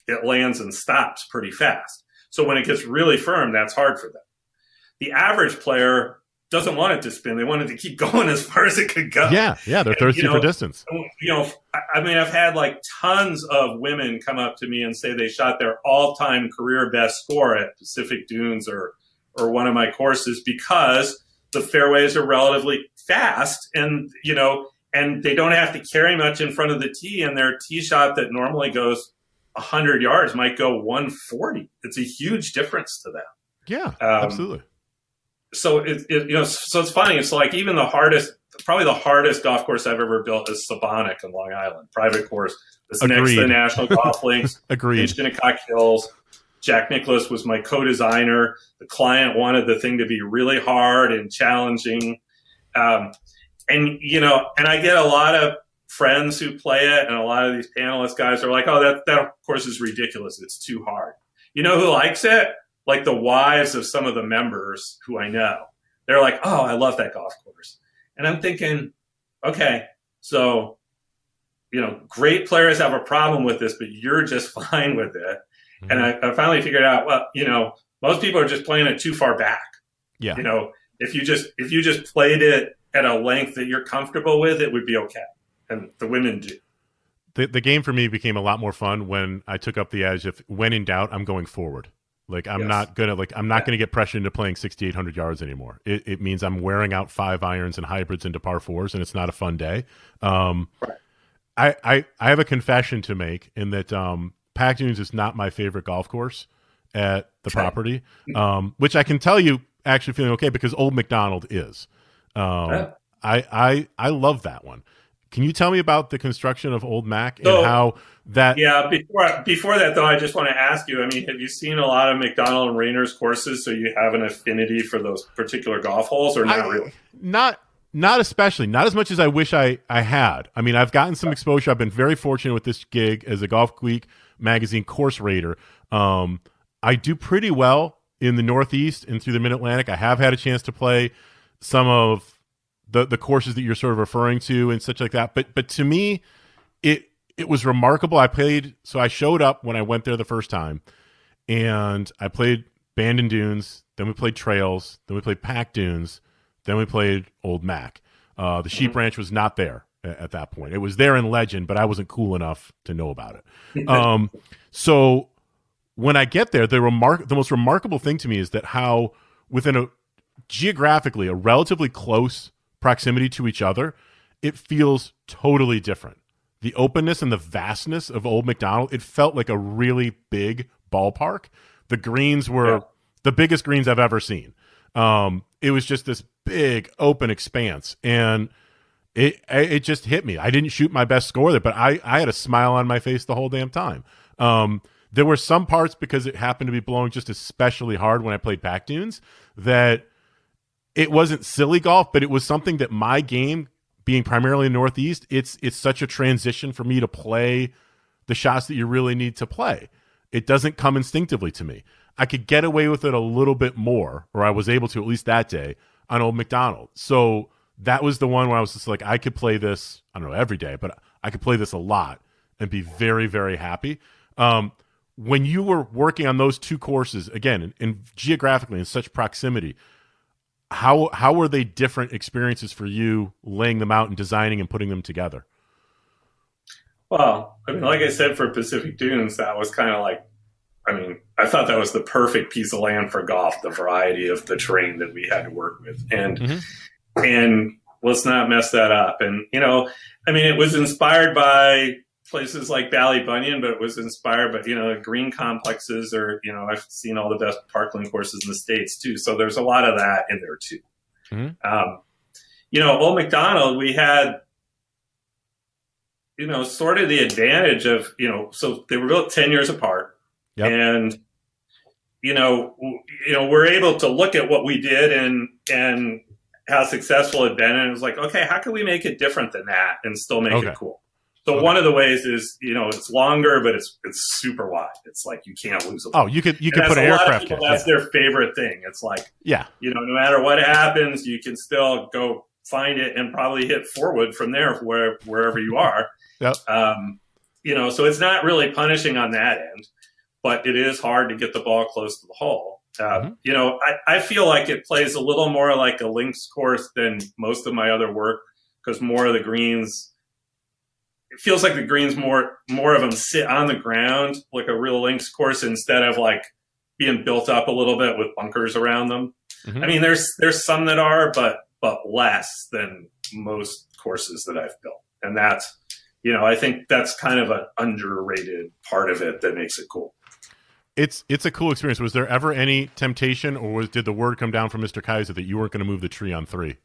it lands and stops pretty fast. So when it gets really firm, that's hard for them. The average player doesn't want it to spin. They want it to keep going as far as it could go. Yeah, they're thirsty for distance. I mean, I've had like tons of women come up to me and say they shot their all-time career best score at Pacific Dunes or one of my courses because the fairways are relatively fast and they don't have to carry much in front of the tee, and their tee shot that normally goes 100 yards might go 140. It's a huge difference to them. Yeah, absolutely. So so it's funny. It's like even probably the hardest golf course I've ever built is Sabonic in Long Island, private course. It's next to the National Golf Links. Agreed. Shinnecock Hills. Jack Nicklaus was my co-designer. The client wanted the thing to be really hard and challenging. And I get a lot of friends who play it, and a lot of these panelist guys are like, oh, that course is ridiculous. It's too hard. You know who likes it? Like the wives of some of the members who I know. They're like, oh, I love that golf course. And I'm thinking, okay, so, great players have a problem with this, but you're just fine with it. Mm-hmm. And I finally figured out, well, most people are just playing it too far back. Yeah. If you just played it at a length that you're comfortable with, it would be okay. And the women do. The game for me became a lot more fun when I took up the edge of, when in doubt, I'm going forward. Like I'm not gonna get pressured into playing 6,800 yards anymore. It means I'm wearing out 5 irons and hybrids into par 4s, and it's not a fun day. Right. I have a confession to make in that Pac Dunes is not my favorite golf course at the property, which I can tell you actually feeling okay because Old McDonald is. I love that one. Can you tell me about the construction of Old Mac and how that? Yeah, before that though, I just want to ask you. I mean, have you seen a lot of McDonald and Rayner's courses, so you have an affinity for those particular golf holes, or not really? Not especially. Not as much as I wish I had. I mean, I've gotten some exposure. I've been very fortunate with this gig as a Golf Week magazine course rater. I do pretty well in the Northeast and through the Mid-Atlantic. I have had a chance to play some of the courses that you're sort of referring to and such like that. But to me, it was remarkable. I showed up when I went there the first time, and I played Bandon Dunes, then we played Trails, then we played Pac Dunes, then we played Old Mac. The Sheep Ranch was not there at that point. It was there in legend, but I wasn't cool enough to know about it. So when I get there, the most remarkable thing to me is that how within geographically a relatively close proximity to each other, it feels totally different. The openness and the vastness of Old McDonald, it felt like a really big ballpark. The greens were the biggest greens I've ever seen. It was just this big open expanse, and it just hit me. I didn't shoot my best score there, but I had a smile on my face the whole damn time. There were some parts, because it happened to be blowing just especially hard when I played Pac Dunes, that it wasn't silly golf, but it was something that my game, being primarily in the Northeast, it's such a transition for me to play the shots that you really need to play. It doesn't come instinctively to me. I could get away with it a little bit more, or I was able to at least that day, on Old McDonald. So that was the one where I was just like, I could play this, I don't know, every day, but I could play this a lot and be very, very happy. When you were working on those two courses, again, in geographically in such proximity, how were they different experiences for you laying them out and designing and putting them together? Well, I mean, like I said, for Pacific Dunes, that was kind of like, I mean, I thought that was the perfect piece of land for golf, the variety of the terrain that we had to work with. And let's not mess that up. And, I mean, it was inspired by places like Ballybunion, but it was inspired by, green complexes, or, I've seen all the best parkland courses in the States too. So there's a lot of that in there too. Old McDonald, we had, sort of the advantage of, so they were built 10 years apart. Yep. And, we're able to look at what we did and how successful it had been. And it was like, okay, how can we make it different than that and still make it cool? So one of the ways is, it's longer, but it's super wide. It's like you can't lose it. Oh, you could put an aircraft in. That's their favorite thing. It's like, no matter what happens, you can still go find it and probably hit forward from there wherever you are. Yep. so it's not really punishing on that end, but it is hard to get the ball close to the hole. I feel like it plays a little more like a links course than most of my other work, because more of the greens, it feels like the greens more of them sit on the ground like a real links course instead of like being built up a little bit with bunkers around them. I mean, there's some that are, but less than most courses that I've built, and that's, I think that's kind of an underrated part of it that makes it cool. It's a cool experience. Was there ever any temptation, or did the word come down from Mr. Kaiser that you weren't going to move the tree on 3?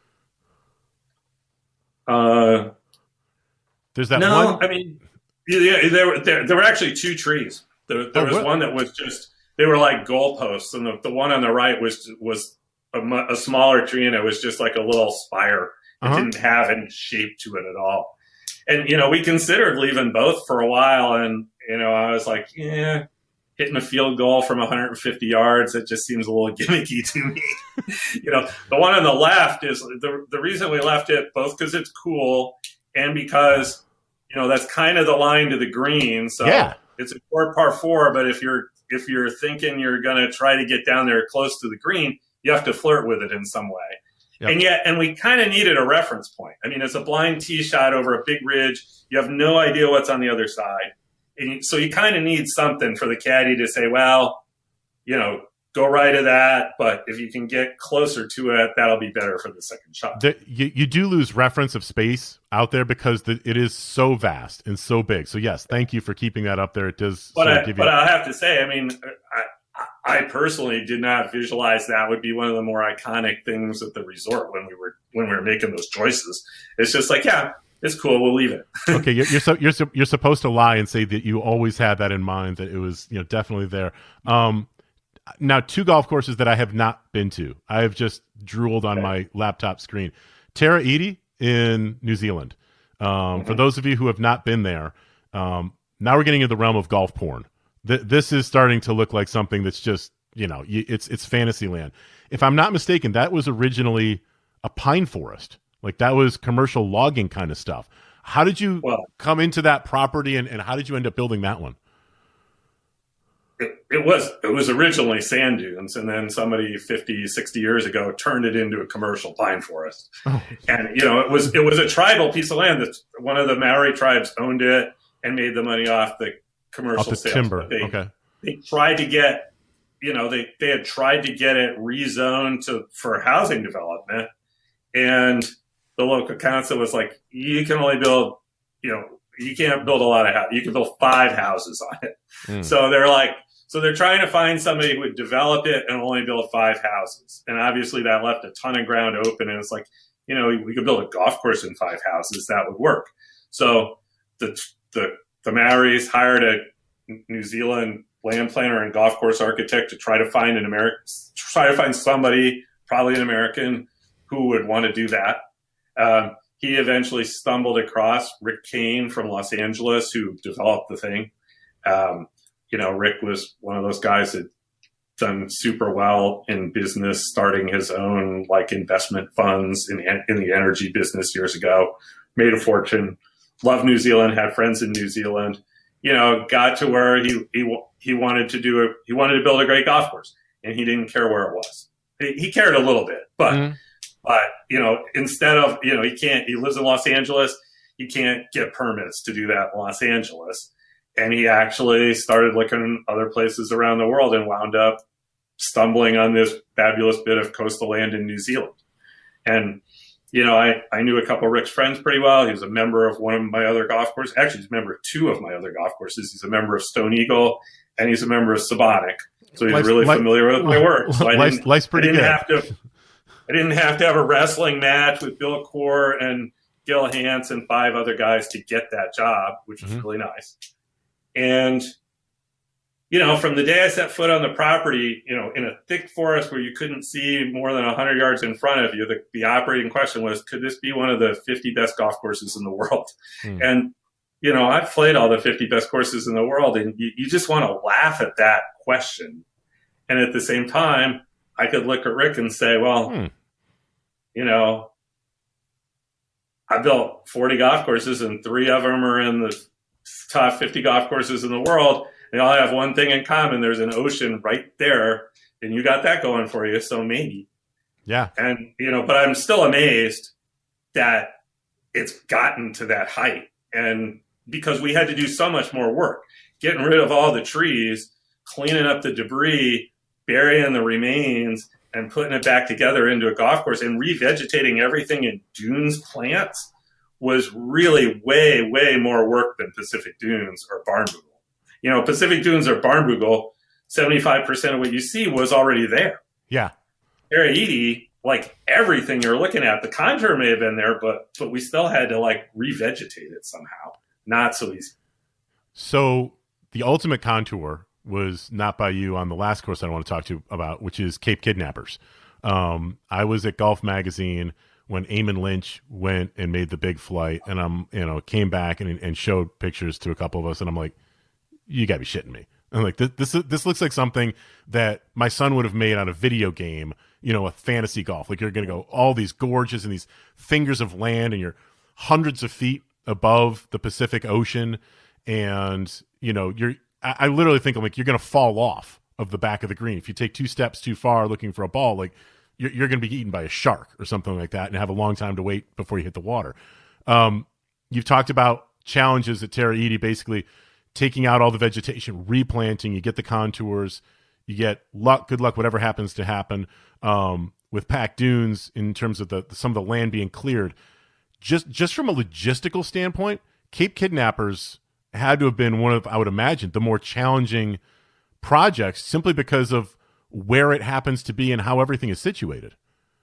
There's that no, one. I mean, yeah, there were actually 2 trees. There was one that was just, they were like goalposts, and the one on the right was a smaller tree, and it was just like a little spire. It didn't have any shape to it at all. And, we considered leaving both for a while, and, I was like, yeah, hitting a field goal from 150 yards, it just seems a little gimmicky to me. The one on the left is the reason we left it, both because it's cool and because, that's kind of the line to the green. So yeah. It's a short par 4, but if you're thinking you're going to try to get down there close to the green, you have to flirt with it in some way. Yep. And we kind of needed a reference point. I mean, it's a blind tee shot over a big ridge. You have no idea what's on the other side. And so you kind of need something for the caddy to say, well, go right of that. But if you can get closer to it, that'll be better for the second shot. You do lose reference of space out there because it is so vast and so big. So, yes, thank you for keeping that up there. It does. But I have to say, I mean, I personally did not visualize that would be one of the more iconic things at the resort when we were making those choices. It's just like, yeah, it's cool. We'll leave it. Okay, you're supposed to lie and say that you always had that in mind, that it was definitely there. Now, 2 golf courses that I have not been to. I have just drooled on my laptop screen. Tara Iti in New Zealand. For those of you who have not been there, now we're getting into the realm of golf porn. This is starting to look like something that's just, it's fantasy land. If I'm not mistaken, that was originally a pine forest. Like, that was commercial logging kind of stuff. How did you come into that property, and how did you end up building that one? It was originally sand dunes, and then somebody 50, 60 years ago turned it into a commercial pine forest. Oh. And, it was a tribal piece of land that one of the Maori tribes owned it and made the money off the commercial sales. Timber. They tried to get, they had tried to get it rezoned for housing development, and the local council was like, you can only build, you can't build a lot of houses. You can build 5 houses on it. So they're trying to find somebody who would develop it and only build 5 houses. And obviously that left a ton of ground open. And it's like, we could build a golf course in 5 houses. That would work. So the Maoris hired a New Zealand land planner and golf course architect to try to find somebody, probably an American, who would want to do that. He eventually stumbled across Rick Kane from Los Angeles, who developed the thing. Rick was one of those guys that done super well in business, starting his own investment funds in the energy business years ago, made a fortune, loved New Zealand, had friends in New Zealand, got to where he wanted to build a great golf course, and he didn't care where it was. He cared a little bit, but instead of, he lives in Los Angeles. You can't get permits to do that in Los Angeles. And he actually started looking in other places around the world and wound up stumbling on this fabulous bit of coastal land in New Zealand. And, I knew a couple of Rick's friends pretty well. He was a member of one of my other golf courses. Actually, he's a member of 2 of my other golf courses. He's a member of Stone Eagle, and he's a member of Sabonic. So he's really familiar with my work. So I didn't have to have a wrestling match with Bill Core and Gil Hance and 5 other guys to get that job, which was really nice. And, from the day I set foot on the property, in a thick forest where you couldn't see more than 100 yards in front of you, the operating question was, could this be one of the 50 best golf courses in the world? And, I've played all the 50 best courses in the world, and you just want to laugh at that question. And at the same time, I could look at Rick and say, well, I built 40 golf courses, and 3 of them are in the top 50 golf courses in the world. They all have one thing in common. There's an ocean right there, and you got that going for you. So maybe. Yeah. And, but I'm still amazed that it's gotten to that height. And because we had to do so much more work, getting rid of all the trees, cleaning up the debris, burying the remains, and putting it back together into a golf course and revegetating everything in dunes plants was really way, way more work than Pacific Dunes or Barnbougle. Pacific Dunes or Barnbougle, 75% of what you see was already there. Yeah. Tara Iti, like everything you're looking at, the contour may have been there, but we still had to like revegetate it somehow. Not so easy. So the ultimate contour was not by you on the last course I want to talk to you about, which is Cape Kidnappers. I was at Golf Magazine when Eamon Lynch went and made the big flight, and came back and showed pictures to a couple of us, and I'm like, you gotta be shitting me. I'm like, this looks like something that my son would have made on a video game, a fantasy golf. Like, you're gonna go all these gorges and these fingers of land, and you're hundreds of feet above the Pacific Ocean, and I literally think, I'm like, you're gonna fall off of the back of the green if you take 2 steps too far looking for a ball. Like, you're going to be eaten by a shark or something like that and have a long time to wait before you hit the water. You've talked about challenges at Tara Iti, basically taking out all the vegetation, replanting, you get the contours, you get luck, good luck, whatever happens to happen. With Pac Dunes, in terms of some of the land being cleared, just from a logistical standpoint, Cape Kidnappers had to have been one of, I would imagine, the more challenging projects, simply because of where it happens to be and how everything is situated.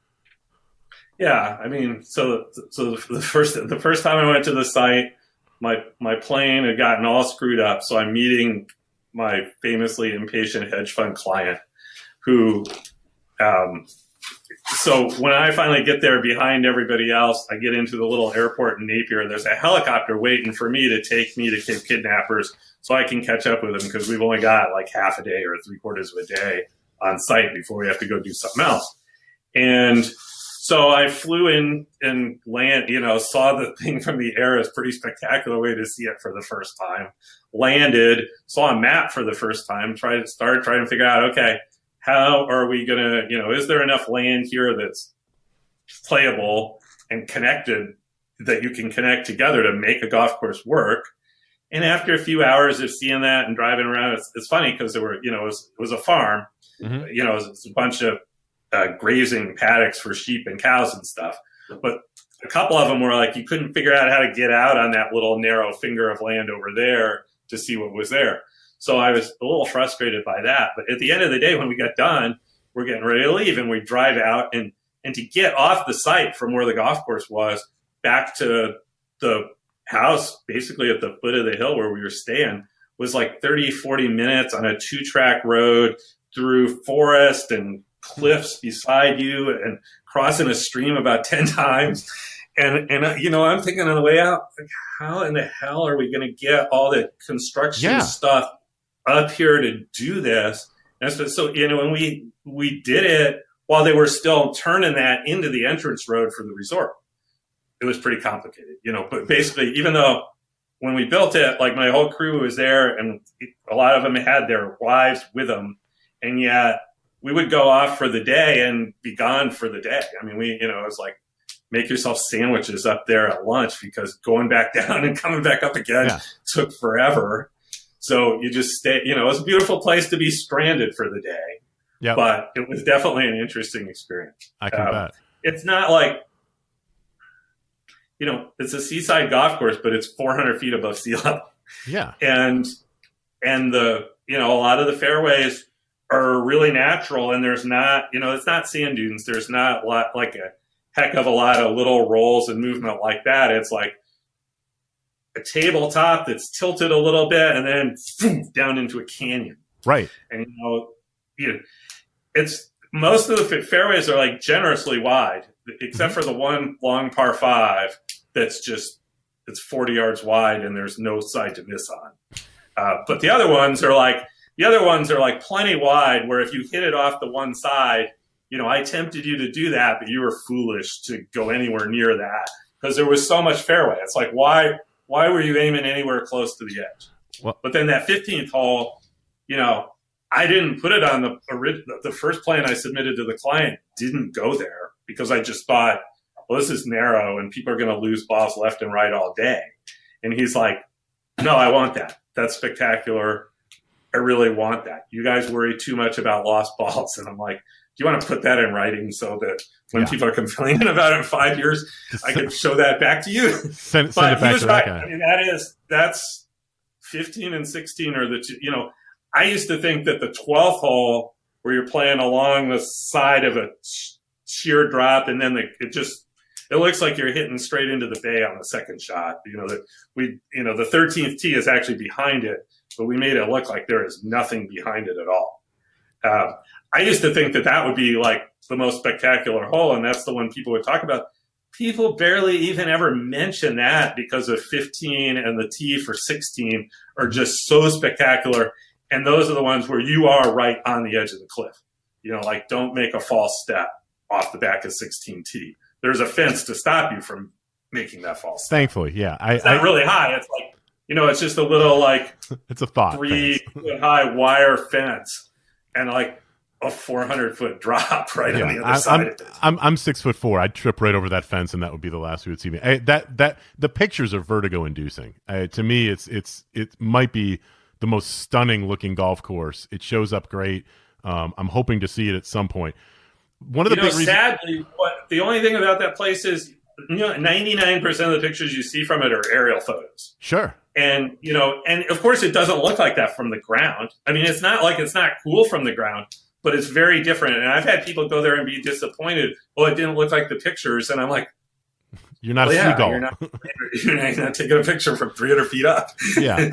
Yeah, I mean, so the first time I went to the site, my plane had gotten all screwed up. So I'm meeting my famously impatient hedge fund client, who, so when I finally get there behind everybody else, I get into the little airport in Napier. There's a helicopter waiting for me to take me to Cape Kidnappers so I can catch up with them, because we've only got like half a day or 3/4 of a day on site before we have to go do something else. And so I flew in and saw the thing from the air. It's a pretty spectacular way to see it for the first time. Landed, saw a map for the first time, trying to figure out, okay, how are we going to, is there enough land here that's playable and connected that you can connect together to make a golf course work? And after a few hours of seeing that and driving around, it's funny because it was a farm. Mm-hmm. It was a bunch of grazing paddocks for sheep and cows and stuff. But a couple of them were like, you couldn't figure out how to get out on that little narrow finger of land over there to see what was there. So I was a little frustrated by that. But at the end of the day, when we got done, we're getting ready to leave, and we drive out, and to get off the site from where the golf course was back to the house, basically at the foot of the hill where we were staying, was like 30, 40 minutes on a 2-track road through forest and cliffs beside you and crossing a stream about 10 times. And I'm thinking on the way out, like, how in the hell are we going to get all the construction stuff up here to do this? And so when we did it while they were still turning that into the entrance road for the resort, it was pretty complicated, but basically, even though when we built it, like, my whole crew was there and a lot of them had their wives with them, and yet we would go off for the day and be gone for the day. I mean, it was like, make yourself sandwiches up there at lunch, because going back down and coming back up again took forever. So you just stay, it was a beautiful place to be stranded for the day. Yeah, but it was definitely an interesting experience. I can bet. It's not like, it's a seaside golf course, but it's 400 feet above sea level. Yeah. And the, a lot of the fairways are really natural, and there's not, it's not sand dunes. There's not like a heck of a lot of little rolls and movement like that. It's like a tabletop that's tilted a little bit and then down into a canyon. Right. And, it's, most of the fairways are like generously wide, except for the one long par 5 that's just, it's 40 yards wide and there's no side to miss on. But the other ones are like plenty wide, where if you hit it off the one side, I tempted you to do that, but you were foolish to go anywhere near that, because there was so much fairway. It's like, why why were you aiming anywhere close to the edge? Well, but then that 15th hole, I didn't put it on the first plan I submitted to the client didn't go there because I just thought, well, this is narrow and people are going to lose balls left and right all day. And he's like, no, I want that. That's spectacular. I really want that. You guys worry too much about lost balls. And I'm like, do you want to put that in writing so that when people are complaining about it in 5 years, I can show that back to you? Send it back to that guy. I mean, that's 15 and 16 are the two, I used to think that the 12th hole where you're playing along the side of a sheer drop and then it looks like you're hitting straight into the bay on the second shot. The 13th tee is actually behind it, but we made it look like there is nothing behind it at all. I used to think that would be like the most spectacular hole, and that's the one people would talk about. People barely even ever mention that because of 15 and the tee for 16 are just so spectacular. And those are the ones where you are right on the edge of the cliff. Don't make a false step off the back of 16T. There's a fence to stop you from making that false step. Thankfully, yeah. It's not really high. It's like, it's just a little it's a thought 3-foot high wire fence and like a 400-foot drop right on the other side of it. I'm 6'4". I'd trip right over that fence, and that would be the last we would see me. The pictures are vertigo inducing. To me, it might be the most stunning looking golf course. It shows up great. I'm hoping to see it at some point. One of the big reasons, sadly, the only thing about that place is 99% of the pictures you see from it are aerial photos. Sure. And and of course it doesn't look like that from the ground. I mean, it's not like it's not cool from the ground, but it's very different. And I've had people go there and be disappointed. Well, it didn't look like the pictures, and I'm like, you're not a seagull. You're not taking a picture from 300 feet up. Yeah,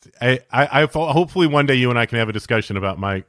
I hopefully one day you and I can have a discussion about my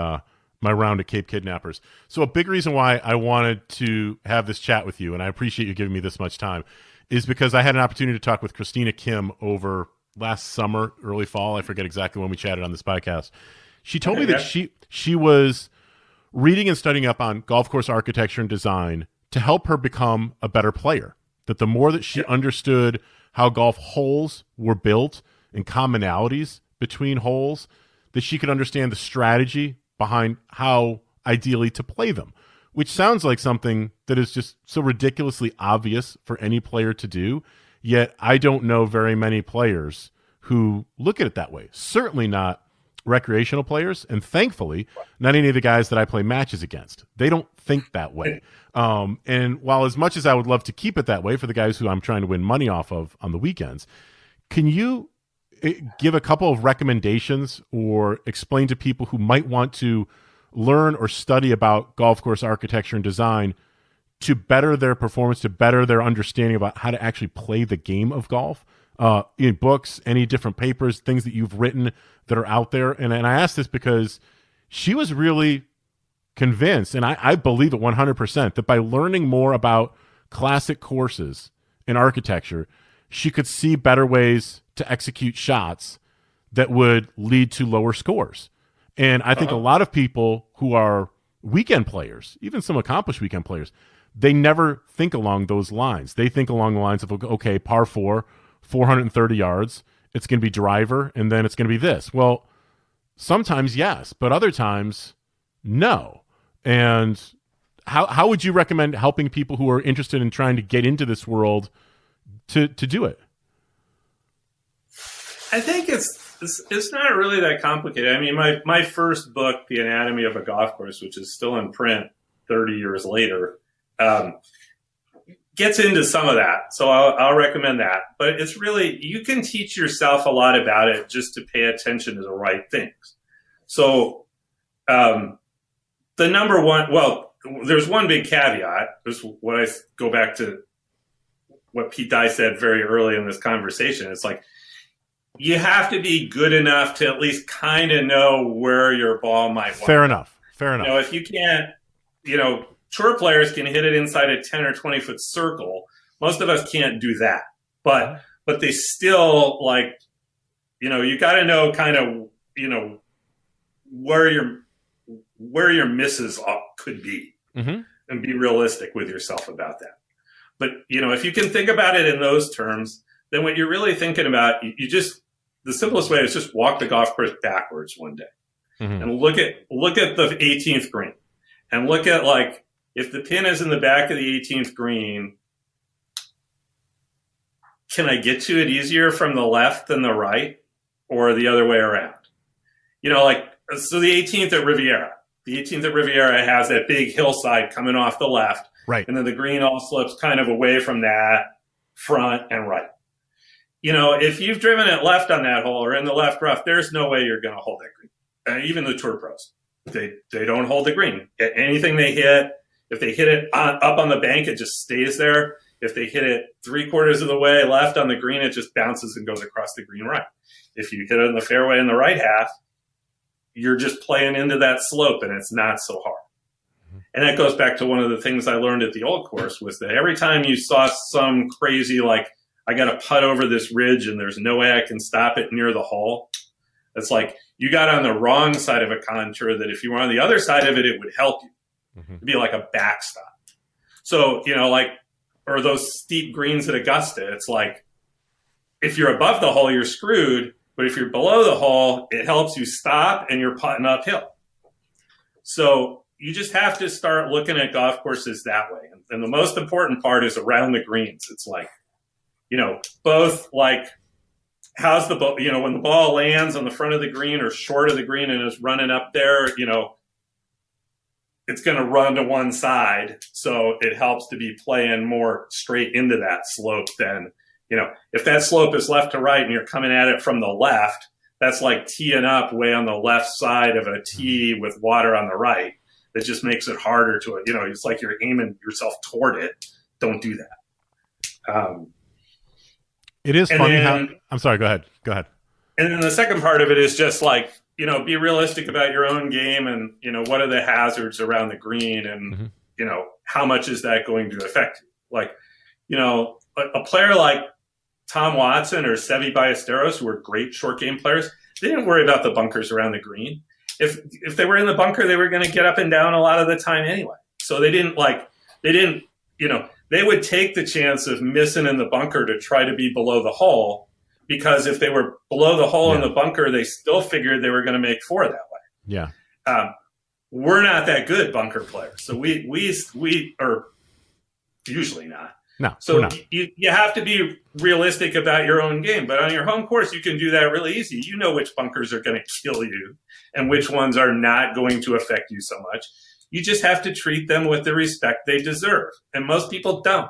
round at Cape Kidnappers. So a big reason why I wanted to have this chat with you, and I appreciate you giving me this much time, is because I had an opportunity to talk with Christina Kim over last summer, early fall. I forget exactly when we chatted on this podcast. She told me that she was reading and studying up on golf course architecture and design to help her become a better player. That the more that she understood how golf holes were built and commonalities between holes, that she could understand the strategy behind how ideally to play them, which sounds like something that is just so ridiculously obvious for any player to do. Yet I don't know very many players who look at it that way. Certainly not recreational players, and thankfully, not any of the guys that I play matches against. They don't think that way. And while as much as I would love to keep it that way for the guys who I'm trying to win money off of on the weekends, can you give a couple of recommendations or explain to people who might want to learn or study about golf course architecture and design to better their performance, to better their understanding about how to actually play the game of golf? In books, any different papers, things that you've written that are out there. And I asked this because she was really convinced, and I believe it 100%, that by learning more about classic courses and architecture, she could see better ways to execute shots that would lead to lower scores. And I think a lot of people who are weekend players, even some accomplished weekend players, they never think along those lines. They think along the lines of, okay, par 4, 430 yards, it's going to be driver, and then it's going to be this. Well, sometimes yes, but other times no. And how would you recommend helping people who are interested in trying to get into this world to do it? I think it's not really that complicated. I mean, my first book, The Anatomy of a Golf Course, which is still in print 30 years later, gets into some of that. So I'll recommend that. But it's really, you can teach yourself a lot about it just to pay attention to the right things. So the number one, well, there's one big caveat. This is what I go back to what Pete Dye said very early in this conversation. It's like, you have to be good enough to at least kind of know where your ball might want. Fair enough. If you can't, tour players can hit it inside a 10 or 20 foot circle. Most of us can't do that, but they still you got to know kind of, where your misses could be, and be realistic with yourself about that. But, if you can think about it in those terms, then what you're really thinking about, the simplest way is just walk the golf course backwards one day and look at the 18th green and look at, like, if the pin is in the back of the 18th green, can I get to it easier from the left than the right or the other way around? You know, like, so the 18th at Riviera has that big hillside coming off the left. Right. And then the green all slopes kind of away from that front and right. You know, if you've driven it left on that hole or in the left rough, there's no way you're going to hold that green. Even the tour pros, they don't hold the green. Anything they hit, if they hit it up on the bank, it just stays there. If they hit it 3/4 of the way left on the green, it just bounces and goes across the green right. If you hit it in the fairway in the right half, you're just playing into that slope and it's not so hard. And that goes back to one of the things I learned at the old course was that every time you saw some crazy, like, I got to putt over this ridge and there's no way I can stop it near the hole, it's like you got on the wrong side of a contour that if you were on the other side of it, it would help you. It'd be like a backstop. So, you know, like, or those steep greens at Augusta, it's like if you're above the hole, you're screwed. But if you're below the hole, it helps you stop and you're putting uphill. So you just have to start looking at golf courses that way. And the most important part is around the greens. It's like, you know, both like, how's the ball, you know, when the ball lands on the front of the green or short of the green and is running up there, you know, it's going to run to one side. So it helps to be playing more straight into that slope than, you know, if that slope is left to right and you're coming at it from the left, that's like teeing up way on the left side of a tee with water on the right. That just makes it harder to, you know, it's like you're aiming yourself toward it. Don't do that. It is funny how, I'm sorry, go ahead. And then the second part of it is just like, you know, be realistic about your own game and, you know, what are the hazards around the green and, you know, how much is that going to affect you? Like, you know, a player like Tom Watson or Seve Ballesteros, who were great short game players, they didn't worry about the bunkers around the green. If they were in the bunker, they were going to get up and down a lot of the time anyway. So they didn't, you know, they would take the chance of missing in the bunker to try to be below the hole, because if they were below the hole in the bunker, they still figured they were going to make four that way. Yeah. We're not that good bunker players. So we are usually not. No, so you have to be realistic about your own game. But on your home course, you can do that really easy. You know which bunkers are going to kill you and which ones are not going to affect you so much. You just have to treat them with the respect they deserve. And most people don't.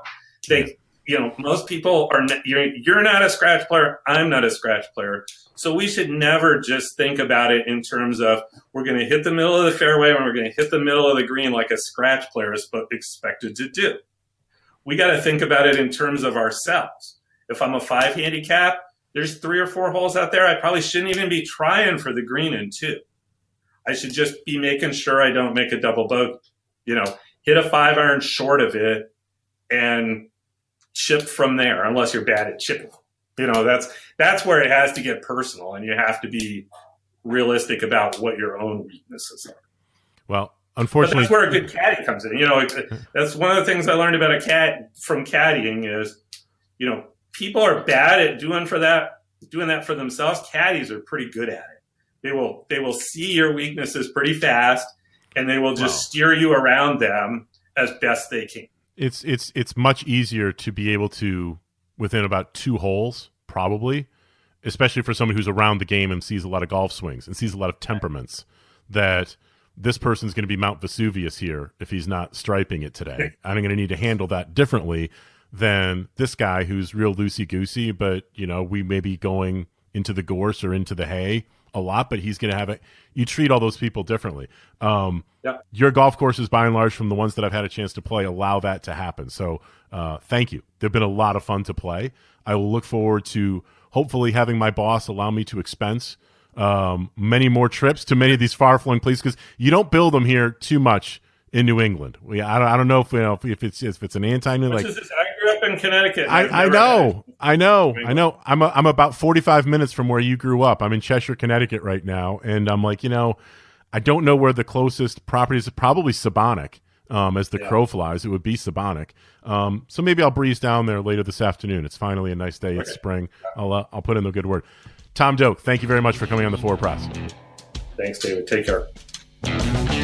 Most people are. You're not a scratch player. I'm not a scratch player. So we should never just think about it in terms of we're going to hit the middle of the fairway and we're going to hit the middle of the green like a scratch player is expected to do. We got to think about it in terms of ourselves. If I'm a 5 handicap, there's 3 or 4 holes out there. I probably shouldn't even be trying for the green in 2. I should just be making sure I don't make a double bogey. You know, hit a 5-iron short of it and chip from there, unless you're bad at chipping. You know, that's where it has to get personal, and you have to be realistic about what your own weaknesses are. Well, unfortunately, but that's where a good caddy comes in. You know, that's one of the things I learned about from caddying is, you know, people are bad at doing that for themselves. Caddies are pretty good at it. They will see your weaknesses pretty fast, and they will just steer you around them as best they can. It's much easier to be able to, within about 2 holes, probably, especially for somebody who's around the game and sees a lot of golf swings and sees a lot of temperaments, that this person's going to be Mount Vesuvius here if he's not striping it today. I'm going to need to handle that differently than this guy who's real loosey-goosey, but, you know, we may be going into the gorse or into the hay a lot, but he's going to have it. You treat all those people differently. Your golf courses, by and large, from the ones that I've had a chance to play, allow that to happen. So thank you. They've been a lot of fun to play. I will look forward to hopefully having my boss allow me to expense many more trips to many of these far-flung places, because you don't build them here too much in New England. I don't know if it's an anti-New, like, I grew up in Connecticut. I know. I'm about 45 minutes from where you grew up. I'm in Cheshire, Connecticut right now, and I'm like, you know, I don't know where the closest property is. Probably Sabonic. as the crow flies. It would be Sabonic. So maybe I'll breeze down there later this afternoon. It's finally a nice day. It's spring. I'll put in the good word. Tom Doak, thank you very much for coming on the Forward Press. Thanks, David. Take care.